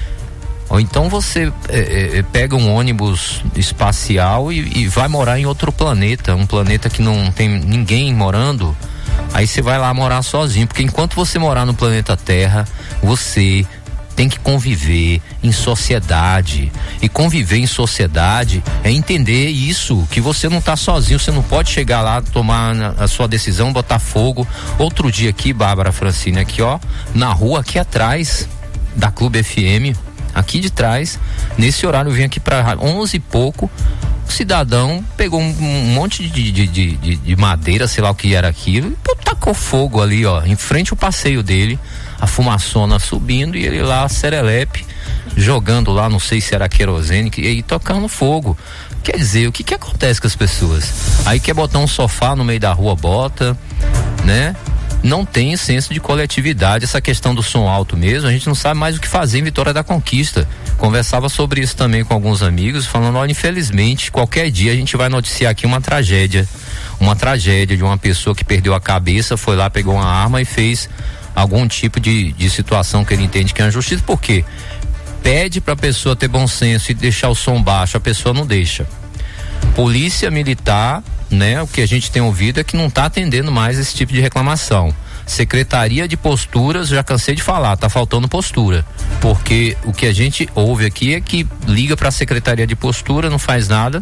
Ou então você é, é, pega um ônibus espacial e, e vai morar em outro planeta, um planeta que não tem ninguém morando, aí você vai lá morar sozinho, porque enquanto você morar no planeta Terra, você tem que conviver em sociedade, e conviver em sociedade é entender isso, que você não tá sozinho, você não pode chegar lá, tomar a sua decisão, botar fogo. Outro dia aqui, Bárbara Francine, aqui ó, na rua aqui atrás da Clube F M, aqui de trás, nesse horário eu vim aqui para onze e pouco, o cidadão pegou um, um monte de, de, de, de, de madeira, sei lá o que era aquilo, e pô, tacou fogo ali ó, em frente ao passeio dele, a fumaçona subindo e ele lá, serelepe, jogando lá, não sei se era querosene, e aí tocando fogo. Quer dizer, o que que acontece com as pessoas? Aí quer botar um sofá no meio da rua, bota, né? Não tem senso de coletividade, essa questão do som alto mesmo, a gente não sabe mais o que fazer em Vitória da Conquista. Conversava sobre isso também com alguns amigos, falando, olha, infelizmente, qualquer dia a gente vai noticiar aqui uma tragédia, uma tragédia de uma pessoa que perdeu a cabeça, foi lá, pegou uma arma e fez algum tipo de, de situação que ele entende que é uma justiça. Por quê? Pede pra pessoa ter bom senso e deixar o som baixo, a pessoa não deixa. Polícia Militar, né? O que a gente tem ouvido é que não tá atendendo mais esse tipo de reclamação. Secretaria de Posturas, já cansei de falar, tá faltando postura, porque o que a gente ouve aqui é que liga pra Secretaria de Postura, não faz nada,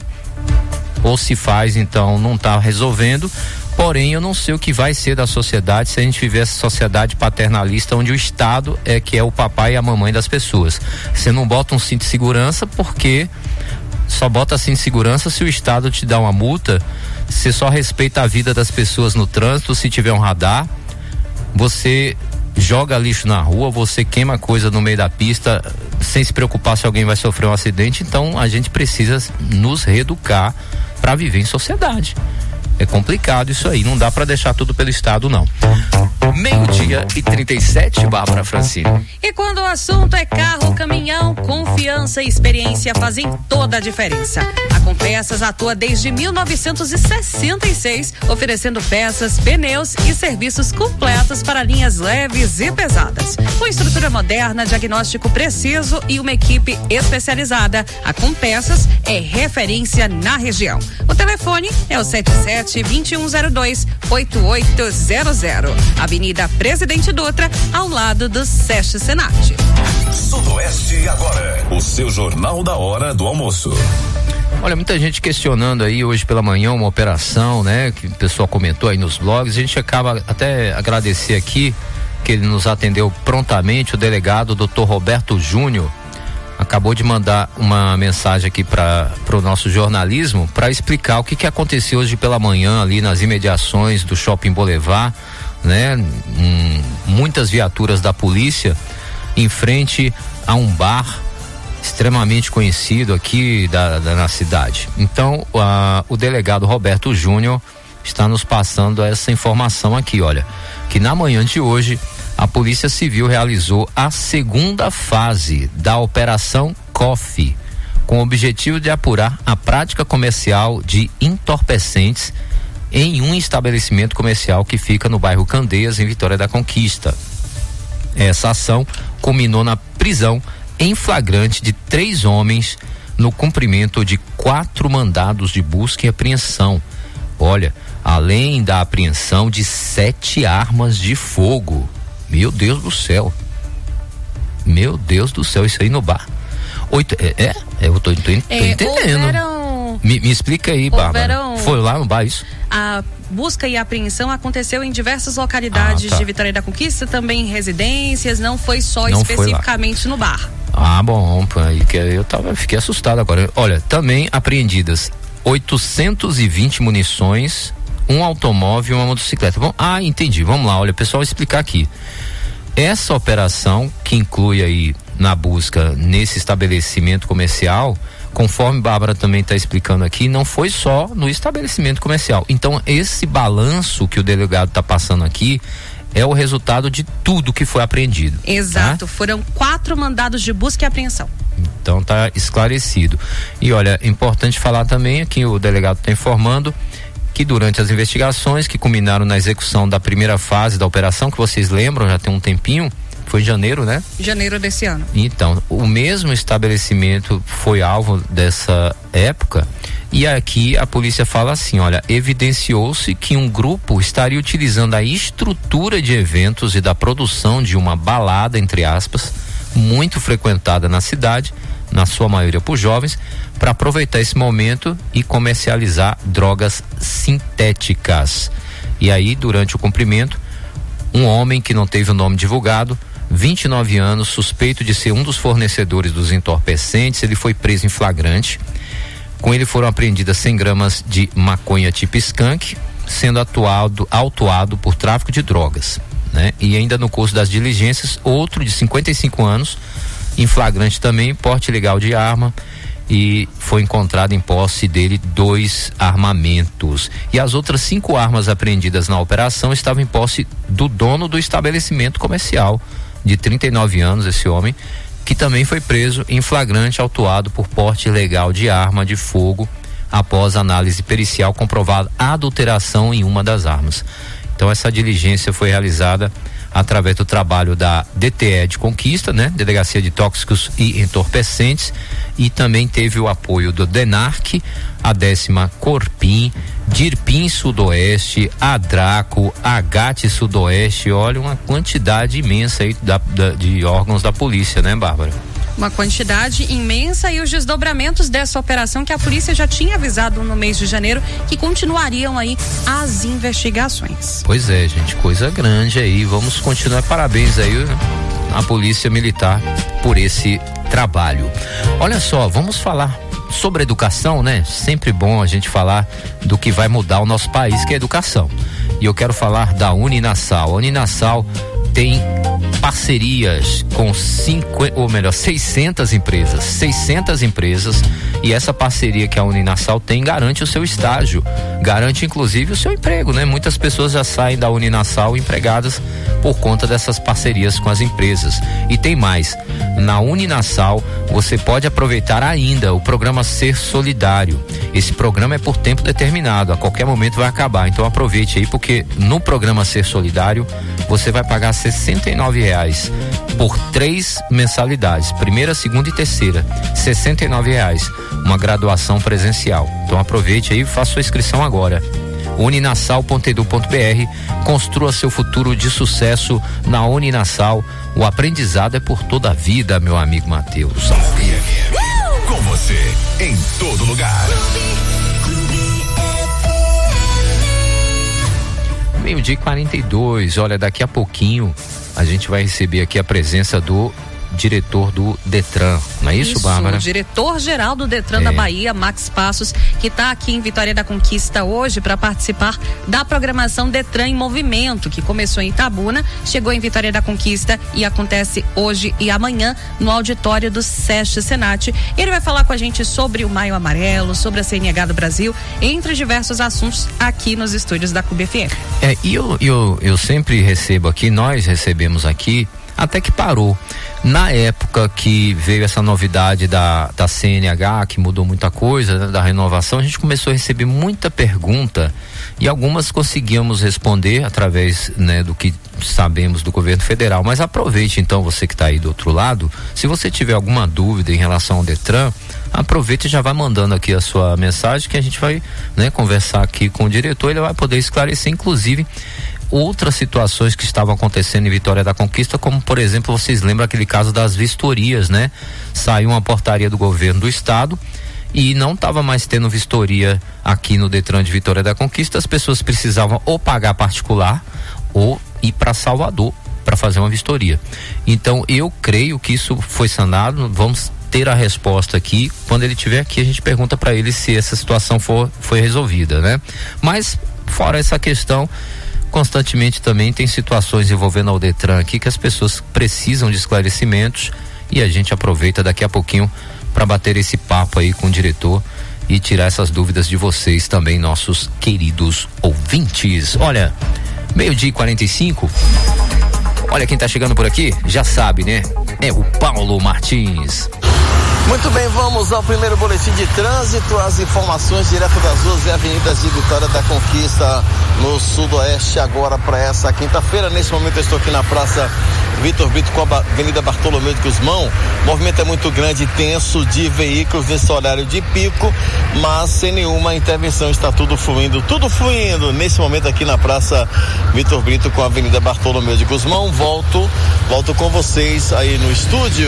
ou se faz, então não tá resolvendo. Porém, eu não sei o que vai ser da sociedade se a gente viver essa sociedade paternalista onde o Estado é que é o papai e a mamãe das pessoas. Você não bota um cinto de segurança porque só bota cinto de segurança se o Estado te dá uma multa. Você só respeita a vida das pessoas no trânsito se tiver um radar. Você joga lixo na rua, você queima coisa no meio da pista sem se preocupar se alguém vai sofrer um acidente. Então a gente precisa nos reeducar para viver em sociedade. É complicado isso aí, não dá pra deixar tudo pelo Estado, não. Meio-dia e trinta e sete, Bárbara Francine. E quando o assunto é carro, caminhão, confiança e experiência fazem toda a diferença. A Compeças atua desde mil novecentos e sessenta e seis, oferecendo peças, pneus e serviços completos para linhas leves e pesadas. Com estrutura moderna, diagnóstico preciso e uma equipe especializada, a Compeças é referência na região. O telefone é o sete sete vinte e um zero dois oito oito zero zero. Avenida Presidente Dutra, ao lado do SESC Senat. Sudoeste agora, o seu Jornal da Hora do Almoço. Olha, muita gente questionando aí hoje pela manhã uma operação, né? Que o pessoal comentou aí nos blogs. A gente acaba até agradecer aqui que ele nos atendeu prontamente, o delegado doutor Roberto Júnior. Acabou de mandar uma mensagem aqui para o nosso jornalismo para explicar o que que aconteceu hoje pela manhã ali nas imediações do Shopping Boulevard, né? Hum, muitas viaturas da polícia em frente a um bar extremamente conhecido aqui da, da na cidade. Então, a, o delegado Roberto Júnior está nos passando essa informação aqui, olha, que na manhã de hoje a Polícia Civil realizou a segunda fase da Operação C O F, com o objetivo de apurar a prática comercial de entorpecentes em um estabelecimento comercial que fica no bairro Candeias, em Vitória da Conquista. Essa ação culminou na prisão em flagrante de três homens no cumprimento de quatro mandados de busca e apreensão. Olha, além da apreensão de sete armas de fogo. Meu Deus do céu. Meu Deus do céu, isso aí no bar. Oito, é, é, eu tô, tô, tô é, entendendo. Houveram, me, me explica aí, Bárbara. houveram, Foi lá no bar isso? A busca e apreensão aconteceu em diversas localidades ah, tá. de Vitória da Conquista, também em residências, não foi só não especificamente foi no bar. Ah, bom, aí que eu tava, fiquei assustado agora. Olha, também apreendidas oitocentos e vinte munições, um automóvel e uma motocicleta. Bom, ah, entendi. Vamos lá, olha, pessoal, vou explicar aqui. Essa operação, que inclui aí na busca nesse estabelecimento comercial, conforme Bárbara também está explicando aqui, não foi só no estabelecimento comercial. Então, esse balanço que o delegado está passando aqui é o resultado de tudo que foi apreendido. Exato, tá? Foram quatro mandados de busca e apreensão. Então tá esclarecido. E olha, é importante falar também, aqui o delegado está informando que durante as investigações que culminaram na execução da primeira fase da operação, que vocês lembram, já tem um tempinho, foi em janeiro, né? Janeiro desse ano. Então, o mesmo estabelecimento foi alvo dessa época. E aqui a polícia fala assim, olha, evidenciou-se que um grupo estaria utilizando a estrutura de eventos e da produção de uma balada, entre aspas, muito frequentada na cidade, na sua maioria por jovens, para aproveitar esse momento e comercializar drogas sintéticas. E aí, durante o cumprimento, um homem que não teve o nome divulgado, vinte e nove anos, suspeito de ser um dos fornecedores dos entorpecentes, ele foi preso em flagrante. Com ele foram apreendidas cem gramas de maconha tipo skunk, sendo atuado, autuado por tráfico de drogas, né? E ainda no curso das diligências, outro de cinquenta e cinco anos, em flagrante também, porte ilegal de arma, e foi encontrado em posse dele dois armamentos. E as outras cinco armas apreendidas na operação estavam em posse do dono do estabelecimento comercial, de trinta e nove anos, esse homem, que também foi preso em flagrante, autuado por porte ilegal de arma de fogo, após análise pericial comprovada adulteração em uma das armas. Então essa diligência foi realizada através do trabalho da D T E de Conquista, né? Delegacia de Tóxicos e Entorpecentes, e também teve o apoio do DENARC, a décima Corpim, DIRPIM Sudoeste, a Draco, a GAT Sudoeste. Olha, uma quantidade imensa aí da, da, de órgãos da polícia, né, Bárbara? Uma quantidade imensa, e os desdobramentos dessa operação que a polícia já tinha avisado no mês de janeiro que continuariam aí as investigações. Pois é, gente, coisa grande aí. Vamos continuar. Parabéns aí à Polícia Militar por esse trabalho. Olha só, vamos falar sobre educação, né? Sempre bom a gente falar do que vai mudar o nosso país, que é a educação. E eu quero falar da Uninasal. A Uninasal tem parcerias com cinco, ou melhor, seiscentas empresas, seiscentas empresas, e essa parceria que a Uninasal tem garante o seu estágio, garante inclusive o seu emprego, né? Muitas pessoas já saem da Uninasal empregadas por conta dessas parcerias com as empresas. E tem mais, na Uninasal você pode aproveitar ainda o programa Ser Solidário. Esse programa é por tempo determinado, a qualquer momento vai acabar, então aproveite aí, porque no programa Ser Solidário você vai pagar sessenta e nove reais por três mensalidades, primeira, segunda e terceira, sessenta e nove reais, uma graduação presencial. Então aproveite aí e faça sua inscrição agora. uninasal ponto edu ponto br, construa seu futuro de sucesso na Uninasal. O aprendizado é por toda a vida, meu amigo Matheus. Com você em todo lugar. Meio-dia e quarenta e dois. Olha, daqui a pouquinho a gente vai receber aqui a presença do diretor do Detran, não é isso, isso Bárbara? O diretor-geral do Detran é. da Bahia, Max Passos, que está aqui em Vitória da Conquista hoje para participar da programação Detran em Movimento, que começou em Itabuna, chegou em Vitória da Conquista e acontece hoje e amanhã no auditório do SESC Senat. Ele vai falar com a gente sobre o Maio Amarelo, sobre a C N H do Brasil, entre diversos assuntos aqui nos estúdios da C U B F M. É, e eu, eu, eu sempre recebo aqui, nós recebemos aqui, até que parou. Na época que veio essa novidade da, da C N H, que mudou muita coisa, né, da renovação, a gente começou a receber muita pergunta e algumas conseguíamos responder através, né, do que sabemos do governo federal. Mas aproveite então, você que está aí do outro lado, se você tiver alguma dúvida em relação ao Detran, aproveite e já vai mandando aqui a sua mensagem, que a gente vai, né, conversar aqui com o diretor, ele vai poder esclarecer, inclusive, outras situações que estavam acontecendo em Vitória da Conquista, como por exemplo, vocês lembram aquele caso das vistorias, né? Saiu uma portaria do governo do estado e não estava mais tendo vistoria aqui no Detran de Vitória da Conquista, as pessoas precisavam ou pagar particular ou ir para Salvador para fazer uma vistoria. Então eu creio que isso foi sanado, vamos ter a resposta aqui, quando ele estiver aqui a gente pergunta para ele se essa situação for, foi resolvida, né? Mas fora essa questão, constantemente também tem situações envolvendo o Detran aqui que as pessoas precisam de esclarecimentos e a gente aproveita daqui a pouquinho para bater esse papo aí com o diretor e tirar essas dúvidas de vocês também, nossos queridos ouvintes. Olha, meio-dia e quarenta e cinco. Olha quem tá chegando por aqui, já sabe, né? É o Paulo Martins. Muito bem, vamos ao primeiro boletim de trânsito, as informações direto das ruas e avenidas de Vitória da Conquista, no sudoeste, agora para essa quinta-feira. Nesse momento eu estou aqui na Praça Vitor Brito com a Avenida Bartolomeu de Guzmão. O movimento é muito grande e tenso de veículos nesse horário de pico, mas sem nenhuma intervenção, está tudo fluindo, tudo fluindo nesse momento aqui na Praça Vitor Brito com a Avenida Bartolomeu de Guzmão. Volto, volto com vocês aí no estúdio.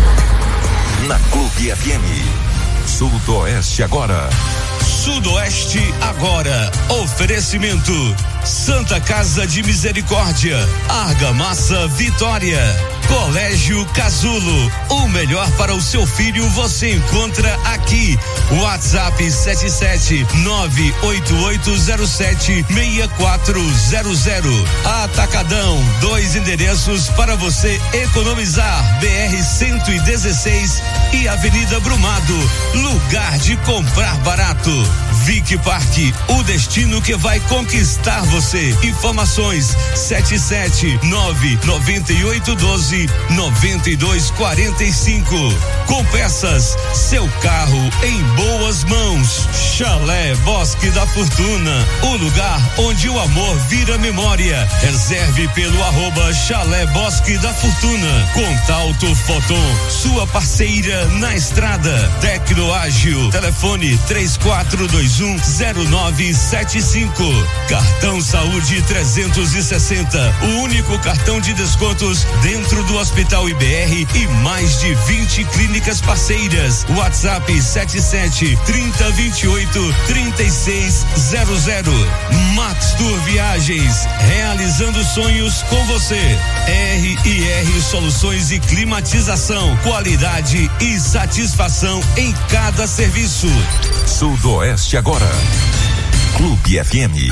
Na Clube F M. Sudoeste agora. Sudoeste agora. Oferecimento Santa Casa de Misericórdia, Argamassa Vitória, Colégio Casulo. O melhor para o seu filho você encontra aqui. WhatsApp sete sete nove oito oito zero sete seis quatro zero zero. Atacadão, dois endereços para você economizar. B R cento e dezesseis e Avenida Brumado. Lugar de comprar barato. Vic Parque, o destino que vai conquistar você. Informações sete sete nove nove oito um dois nove dois quatro cinco. Com peças, seu carro em boas mãos. Chalé Bosque da Fortuna, o lugar onde o amor vira memória. Reserve pelo arroba Chalé Bosque da Fortuna. Contalto Foton, sua parceira na estrada. Tecnoágil, telefone três quatro dois um zero nove sete cinco. Cartão Saúde trezentos e sessenta, o único cartão de descontos dentro do Hospital I B R e mais de vinte clínicas parceiras. WhatsApp sete sete trinta vinte e oito trinta e seis zero zero. Max Tour Viagens, realizando sonhos com você. R e R Soluções e Climatização, qualidade e satisfação em cada serviço. Sudoeste agora. Clube F M.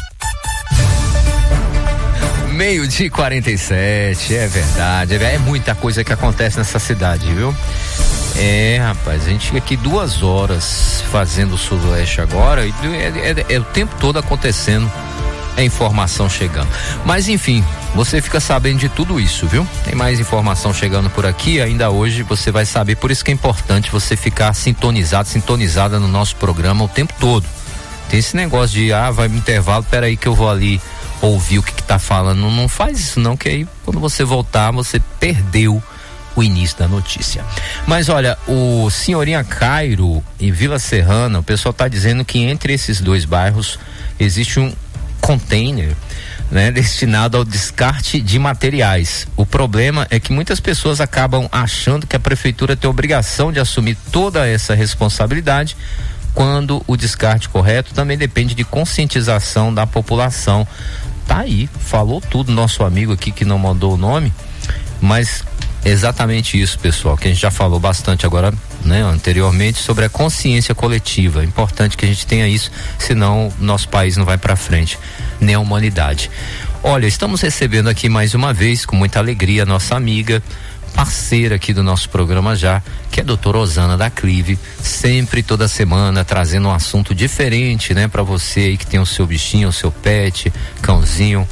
Meio-dia e quarenta e sete, é verdade, é muita coisa que acontece nessa cidade, viu? É, rapaz, a gente fica aqui duas horas fazendo o Sudoeste agora e é, é, é o tempo todo acontecendo, é informação chegando. Mas enfim, você fica sabendo de tudo isso, viu? Tem mais informação chegando por aqui, ainda hoje você vai saber, por isso que é importante você ficar sintonizado, sintonizada no nosso programa o tempo todo. Tem esse negócio de, ah, vai no intervalo, peraí que eu vou ali ouvir o que que tá falando. Não, não faz isso não, que aí quando você voltar, você perdeu o início da notícia. Mas olha, o Senhorinha Cairo e Vila Serrana, o pessoal tá dizendo que entre esses dois bairros existe um container, né, destinado ao descarte de materiais. O problema é que muitas pessoas acabam achando que a prefeitura tem a obrigação de assumir toda essa responsabilidade, quando o descarte correto também depende de conscientização da população. Tá aí, falou tudo nosso amigo aqui que não mandou o nome, mas Exatamente isso, pessoal, que a gente já falou bastante agora, né, anteriormente, sobre a consciência coletiva. É importante que a gente tenha isso, senão nosso país não vai para frente, nem a humanidade. Olha, estamos recebendo aqui mais uma vez, com muita alegria, a nossa amiga, parceira aqui do nosso programa já, que é a doutora Osana da Clive, sempre toda semana trazendo um assunto diferente, né, para você aí que tem o seu bichinho, o seu pet, cãozinho,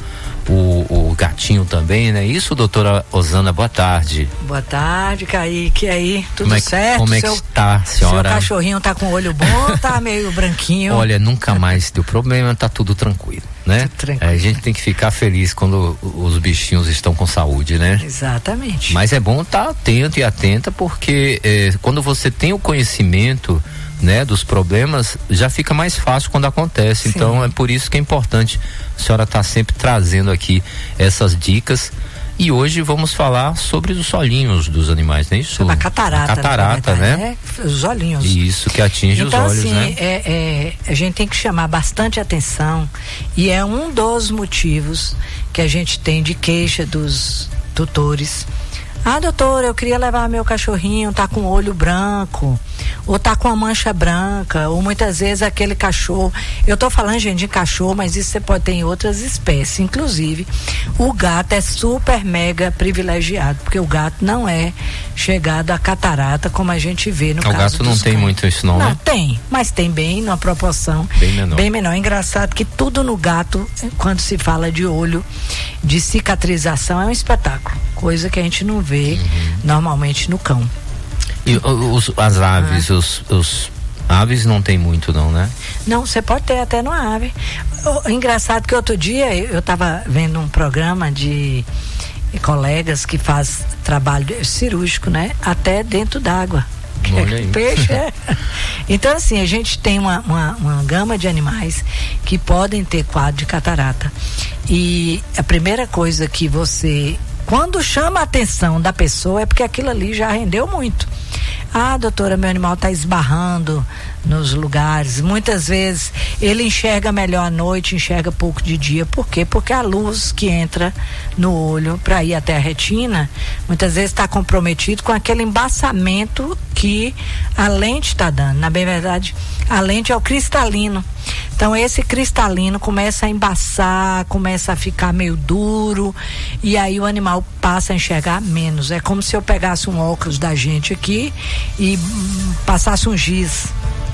O, o gatinho também, né? Isso, doutora Osana, boa tarde. Boa tarde, Kaique, e aí, tudo como é, certo? Como é que seu, está, senhora? Seu cachorrinho tá com o olho bom, tá meio branquinho? Olha, nunca mais deu problema, tá tudo tranquilo, né? Tudo tranquilo. É, a gente tem que ficar feliz quando os bichinhos estão com saúde, né? Exatamente. Mas é bom estar tá atento e atenta, porque é, quando você tem o conhecimento, né, dos problemas, já fica mais fácil quando acontece. Sim. Então é por isso que é importante a senhora estar tá sempre trazendo aqui essas dicas. E hoje vamos falar sobre os olhinhos dos animais, não é isso? Sobre a catarata. A catarata, verdade, né? É, os olhinhos. Isso, que atinge então, os olhos, assim, né? É, é, a gente tem que chamar bastante atenção, e é um dos motivos que a gente tem de queixa dos tutores. Ah, doutora, eu queria levar meu cachorrinho, tá com o olho branco, ou tá com a mancha branca, ou muitas vezes aquele cachorro, eu tô falando, gente, de cachorro, mas isso você pode ter em outras espécies, inclusive o gato é super mega privilegiado, porque o gato não é chegado à catarata como a gente vê no o caso gato dos não tem cães. muito isso não, não né? Tem, mas tem bem numa proporção bem menor. bem menor. É engraçado que tudo no gato, quando se fala de olho, de cicatrização, é um espetáculo, coisa que a gente não vê Uhum. normalmente no cão. E os, as aves, ah. os, os aves não tem muito não, né? Não, você pode ter até no ave. O, engraçado que outro dia eu estava vendo um programa de colegas que faz trabalho cirúrgico, né? Até dentro d'água. Olha aí. Peixe, é. Então, assim, a gente tem uma, uma, uma gama de animais que podem ter quadro de catarata. E a primeira coisa que você, quando chama a atenção da pessoa, é porque aquilo ali já rendeu muito. Ah, doutora, meu animal está esbarrando nos lugares. Muitas vezes ele enxerga melhor à noite, enxerga pouco de dia. Por quê? Porque a luz que entra no olho para ir até a retina, muitas vezes está comprometido com aquele embaçamento que a lente está dando. Na bem verdade, a lente é o cristalino. Então esse cristalino começa a embaçar, começa a ficar meio duro, e aí o animal passa a enxergar menos. É como se eu pegasse um óculos da gente aqui e hum, passasse um giz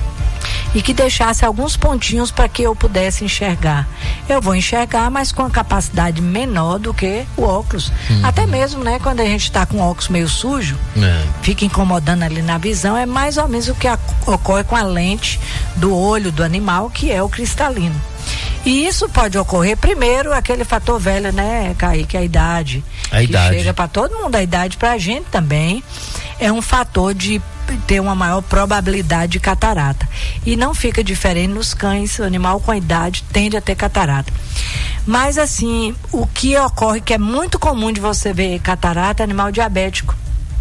e que deixasse alguns pontinhos para que eu pudesse enxergar. Eu vou enxergar, mas com a capacidade menor do que o óculos. Uhum. Até mesmo, né, quando a gente está com o óculos meio sujo, é. fica incomodando ali na visão, é mais ou menos o que a, ocorre com a lente do olho do animal, que é o cristalino. E isso pode ocorrer, primeiro, aquele fator velho, né, Kaique, a idade. A que idade. Chega para todo mundo, a idade pra gente também é um fator de ter uma maior probabilidade de catarata. E não fica diferente nos cães, o animal com a idade tende a ter catarata. Mas assim, o que ocorre, que é muito comum de você ver catarata, é animal diabético.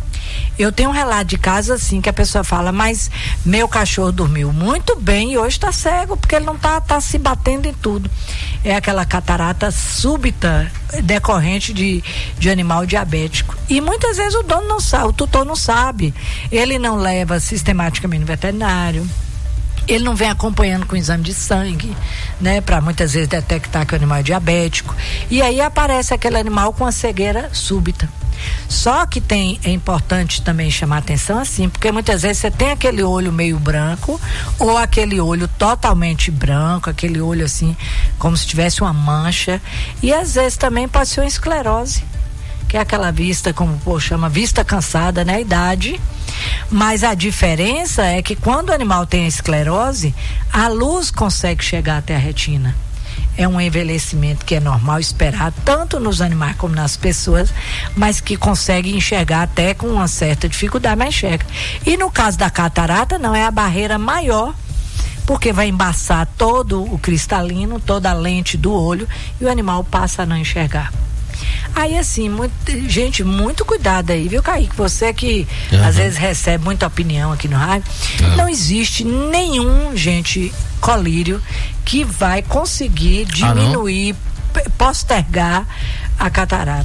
Eu tenho um relato de casa assim, que a pessoa fala, mas meu cachorro dormiu muito bem e hoje está cego, porque ele não está tá se batendo em tudo. É aquela catarata súbita decorrente de, de animal diabético. E muitas vezes o dono não sabe, o tutor não sabe. Ele não leva sistematicamente no veterinário. Ele não vem acompanhando com o exame de sangue, né, para muitas vezes detectar que o animal é diabético. E aí aparece aquele animal com a cegueira súbita. Só que tem, é importante também chamar atenção assim, porque muitas vezes você tem aquele olho meio branco ou aquele olho totalmente branco, aquele olho assim, como se tivesse uma mancha, e às vezes também pode ser uma esclerose, que é aquela vista, como o povo chama, vista cansada, né, a idade. Mas a diferença é que quando o animal tem a esclerose, a luz consegue chegar até a retina. É um envelhecimento que é normal, esperado, tanto nos animais como nas pessoas, mas que consegue enxergar até com uma certa dificuldade, mas enxerga. E no caso da catarata, não, é a barreira maior, porque vai embaçar todo o cristalino, toda a lente do olho, e o animal passa a não enxergar. Aí assim, muito, gente, muito cuidado aí, viu, Kaique? Você que uhum. às vezes recebe muita opinião aqui no rádio, uhum. não existe nenhum, gente, colírio que vai conseguir diminuir, ah, postergar a catarata.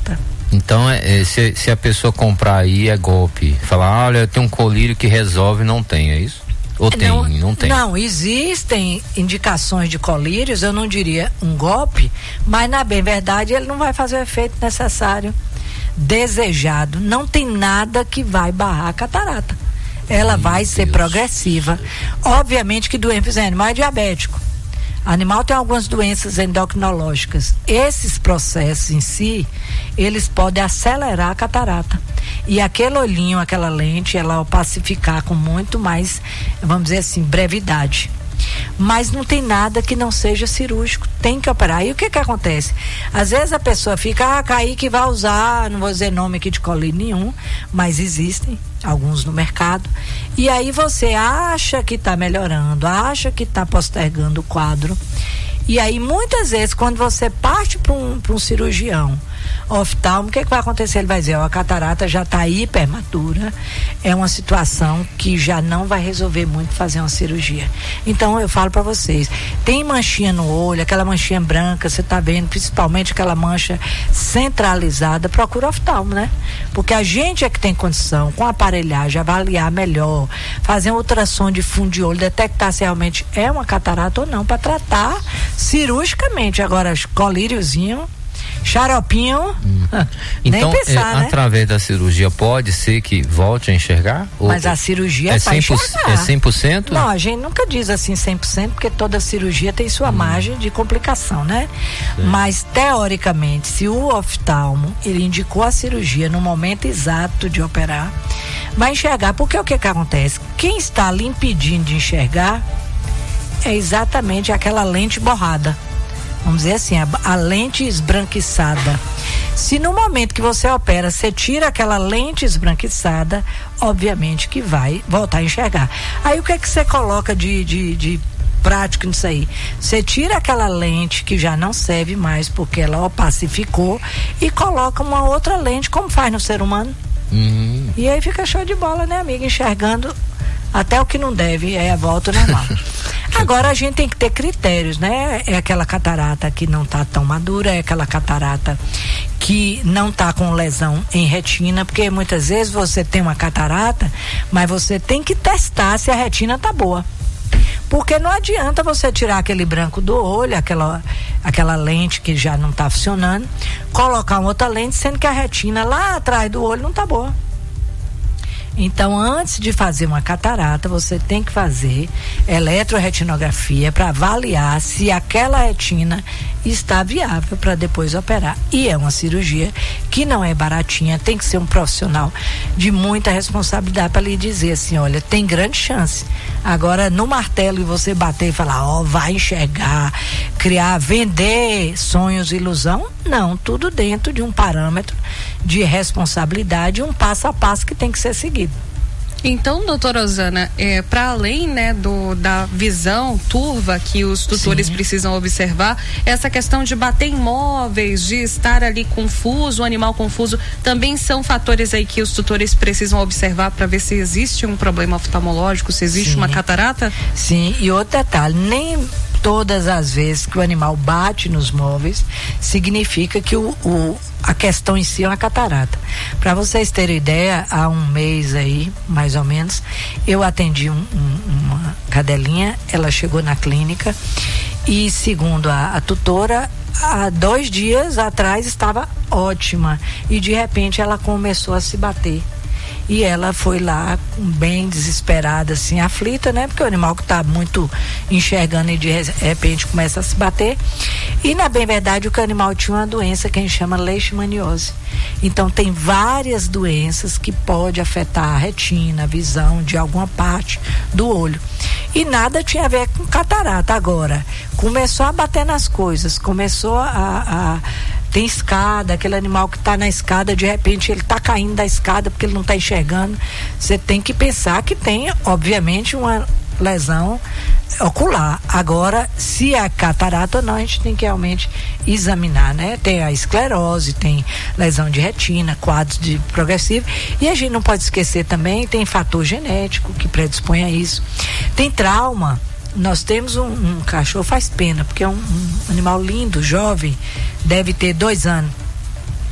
Então, é, se, se a pessoa comprar aí é golpe, falar, olha, tem um colírio que resolve, não tem, é isso? Ou tem, não, não tem? Não, existem indicações de colírios, eu não diria um golpe, mas na bem verdade ele não vai fazer o efeito necessário, desejado. Não tem nada que vai barrar a catarata. Ela Meu vai Deus. ser progressiva. Obviamente que doente, por exemplo, animal é diabético. Animal tem algumas doenças endocrinológicas. Esses processos em si, eles podem acelerar a catarata. E aquele olhinho, aquela lente, ela opacificar com muito mais, vamos dizer assim, brevidade. Mas não tem nada que não seja cirúrgico, tem que operar. E o que que acontece? Às vezes a pessoa fica, ah, Kaique vai usar, não vou dizer nome aqui de colírio nenhum, mas existem alguns no mercado. E aí você acha que está melhorando, acha que está postergando o quadro. E aí muitas vezes quando você parte para um, para um cirurgião oftalmo, o que que vai acontecer? Ele vai dizer, ó, a catarata já está hipermadura, é uma situação que já não vai resolver muito fazer uma cirurgia. Então eu falo para vocês, tem manchinha no olho, aquela manchinha branca, você está vendo, principalmente aquela mancha centralizada, procura oftalmo, né? Porque a gente é que tem condição, com aparelhagem, avaliar melhor, fazer um ultrassom de fundo de olho, detectar se realmente é uma catarata ou não, para tratar cirurgicamente. Agora, colíriozinho, xaropinho, hum. Então, nem pensar, é, né? através da cirurgia pode ser que volte a enxergar? Mas ou, a cirurgia é é para enxergar. É cem por cento? Não, a gente nunca diz assim cem por cento, porque toda cirurgia tem sua hum. margem de complicação, né? Sim. Mas, teoricamente, se o oftalmo, ele indicou a cirurgia no momento exato de operar, vai enxergar. Porque o que que acontece? Quem está lhe impedindo de enxergar é exatamente aquela lente borrada. Vamos dizer assim, a, a lente esbranquiçada. Se no momento que você opera, você tira aquela lente esbranquiçada, obviamente que vai voltar a enxergar. Aí o que é que você coloca de, de, de prático nisso aí? Você tira aquela lente que já não serve mais porque ela opacificou e coloca uma outra lente, como faz no ser humano. Uhum. E aí fica show de bola, né, amiga? Enxergando até o que não deve, é a volta normal. Agora a gente tem que ter critérios, né? É aquela catarata que não está tão madura, é aquela catarata que não está com lesão em retina, porque muitas vezes você tem uma catarata, mas você tem que testar se a retina está boa. Porque não adianta você tirar aquele branco do olho, aquela, aquela lente que já não está funcionando, colocar uma outra lente, sendo que a retina lá atrás do olho não está boa. Então, antes de fazer uma catarata, você tem que fazer eletroretinografia para avaliar se aquela retina está viável para depois operar. E é uma cirurgia que não é baratinha, tem que ser um profissional de muita responsabilidade para lhe dizer assim, olha, tem grande chance. Agora, no martelo, e você bater e falar, ó, oh, vai enxergar, criar, vender sonhos, ilusão, não, tudo dentro de um parâmetro de responsabilidade, um passo a passo que tem que ser seguido. Então, doutora Osana, é, para além, né, do, da visão turva que os tutores Sim. precisam observar, essa questão de bater em móveis, de estar ali confuso, o animal confuso, também são fatores aí que os tutores precisam observar para ver se existe um problema oftalmológico, se existe Sim. uma catarata? Sim, e outro detalhe, nem todas as vezes que o animal bate nos móveis significa que o, o a questão em si é uma catarata. Para vocês terem ideia, há um mês aí, mais ou menos, eu atendi um, um, uma cadelinha, ela chegou na clínica e, segundo a, a tutora, há dois dias atrás estava ótima e de repente ela começou a se bater. E ela foi lá bem desesperada, assim, aflita, né? Porque o animal que está muito enxergando e de repente começa a se bater. E na bem verdade o animal tinha uma doença que a gente chama leishmaniose. Então tem várias doenças que pode afetar a retina, a visão de alguma parte do olho. E nada tinha a ver com catarata. Agora, começou a bater nas coisas, começou a... a tem escada, aquele animal que está na escada, de repente ele está caindo da escada porque ele não está enxergando. Você tem que pensar que tem, obviamente, uma lesão ocular. Agora, se é catarata ou não, a gente tem que realmente examinar, né? Tem a esclerose, tem lesão de retina, quadros de progressivo, e a gente não pode esquecer também, tem fator genético que predispõe a isso. Tem trauma. Nós temos um, um cachorro, faz pena, porque é um, um animal lindo, jovem, deve ter dois anos.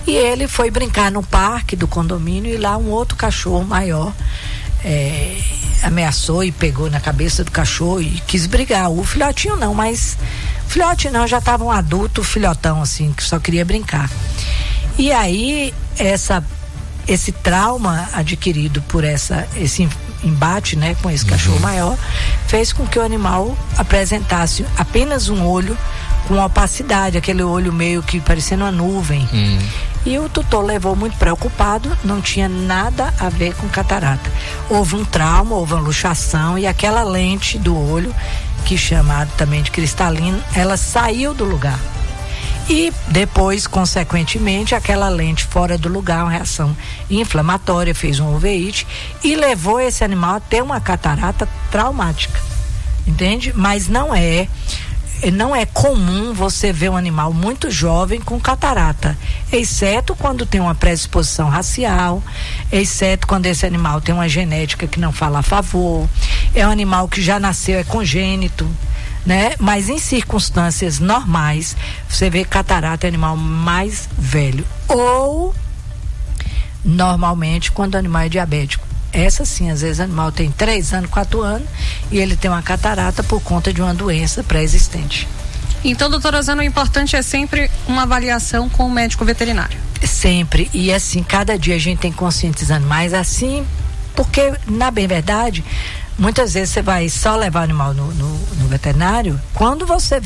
E ele foi brincar no parque do condomínio e lá um outro cachorro maior é, ameaçou e pegou na cabeça do cachorro e quis brigar. O filhotinho não, mas filhote não, já estava um adulto filhotão assim, que só queria brincar. E aí essa esse trauma adquirido por essa esse embate, né, com esse cachorro uhum. maior, fez com que o animal apresentasse apenas um olho com opacidade, aquele olho meio que parecendo uma nuvem. Uhum. E o tutor levou muito preocupado, não tinha nada a ver com catarata. Houve um trauma, houve uma luxação e aquela lente do olho, que é chamada também de cristalino, ela saiu do lugar. E depois, consequentemente, aquela lente fora do lugar, uma reação inflamatória, fez um uveíte e levou esse animal a ter uma catarata traumática, entende? Mas não é, não é comum você ver um animal muito jovem com catarata, exceto quando tem uma predisposição racial, exceto quando esse animal tem uma genética que não fala a favor, é um animal que já nasceu, é congênito, né? Mas em circunstâncias normais, você vê catarata é animal mais velho. Ou, normalmente, quando o animal é diabético. Essa sim, às vezes o animal tem três anos, quatro anos, e ele tem uma catarata por conta de uma doença pré-existente. Então, doutora Rosana, o importante é sempre uma avaliação com o médico veterinário. Sempre. E assim, cada dia a gente tem conscientizando mais assim, porque, na bem verdade, muitas vezes você vai só levar o animal no, no, no veterinário, quando você vê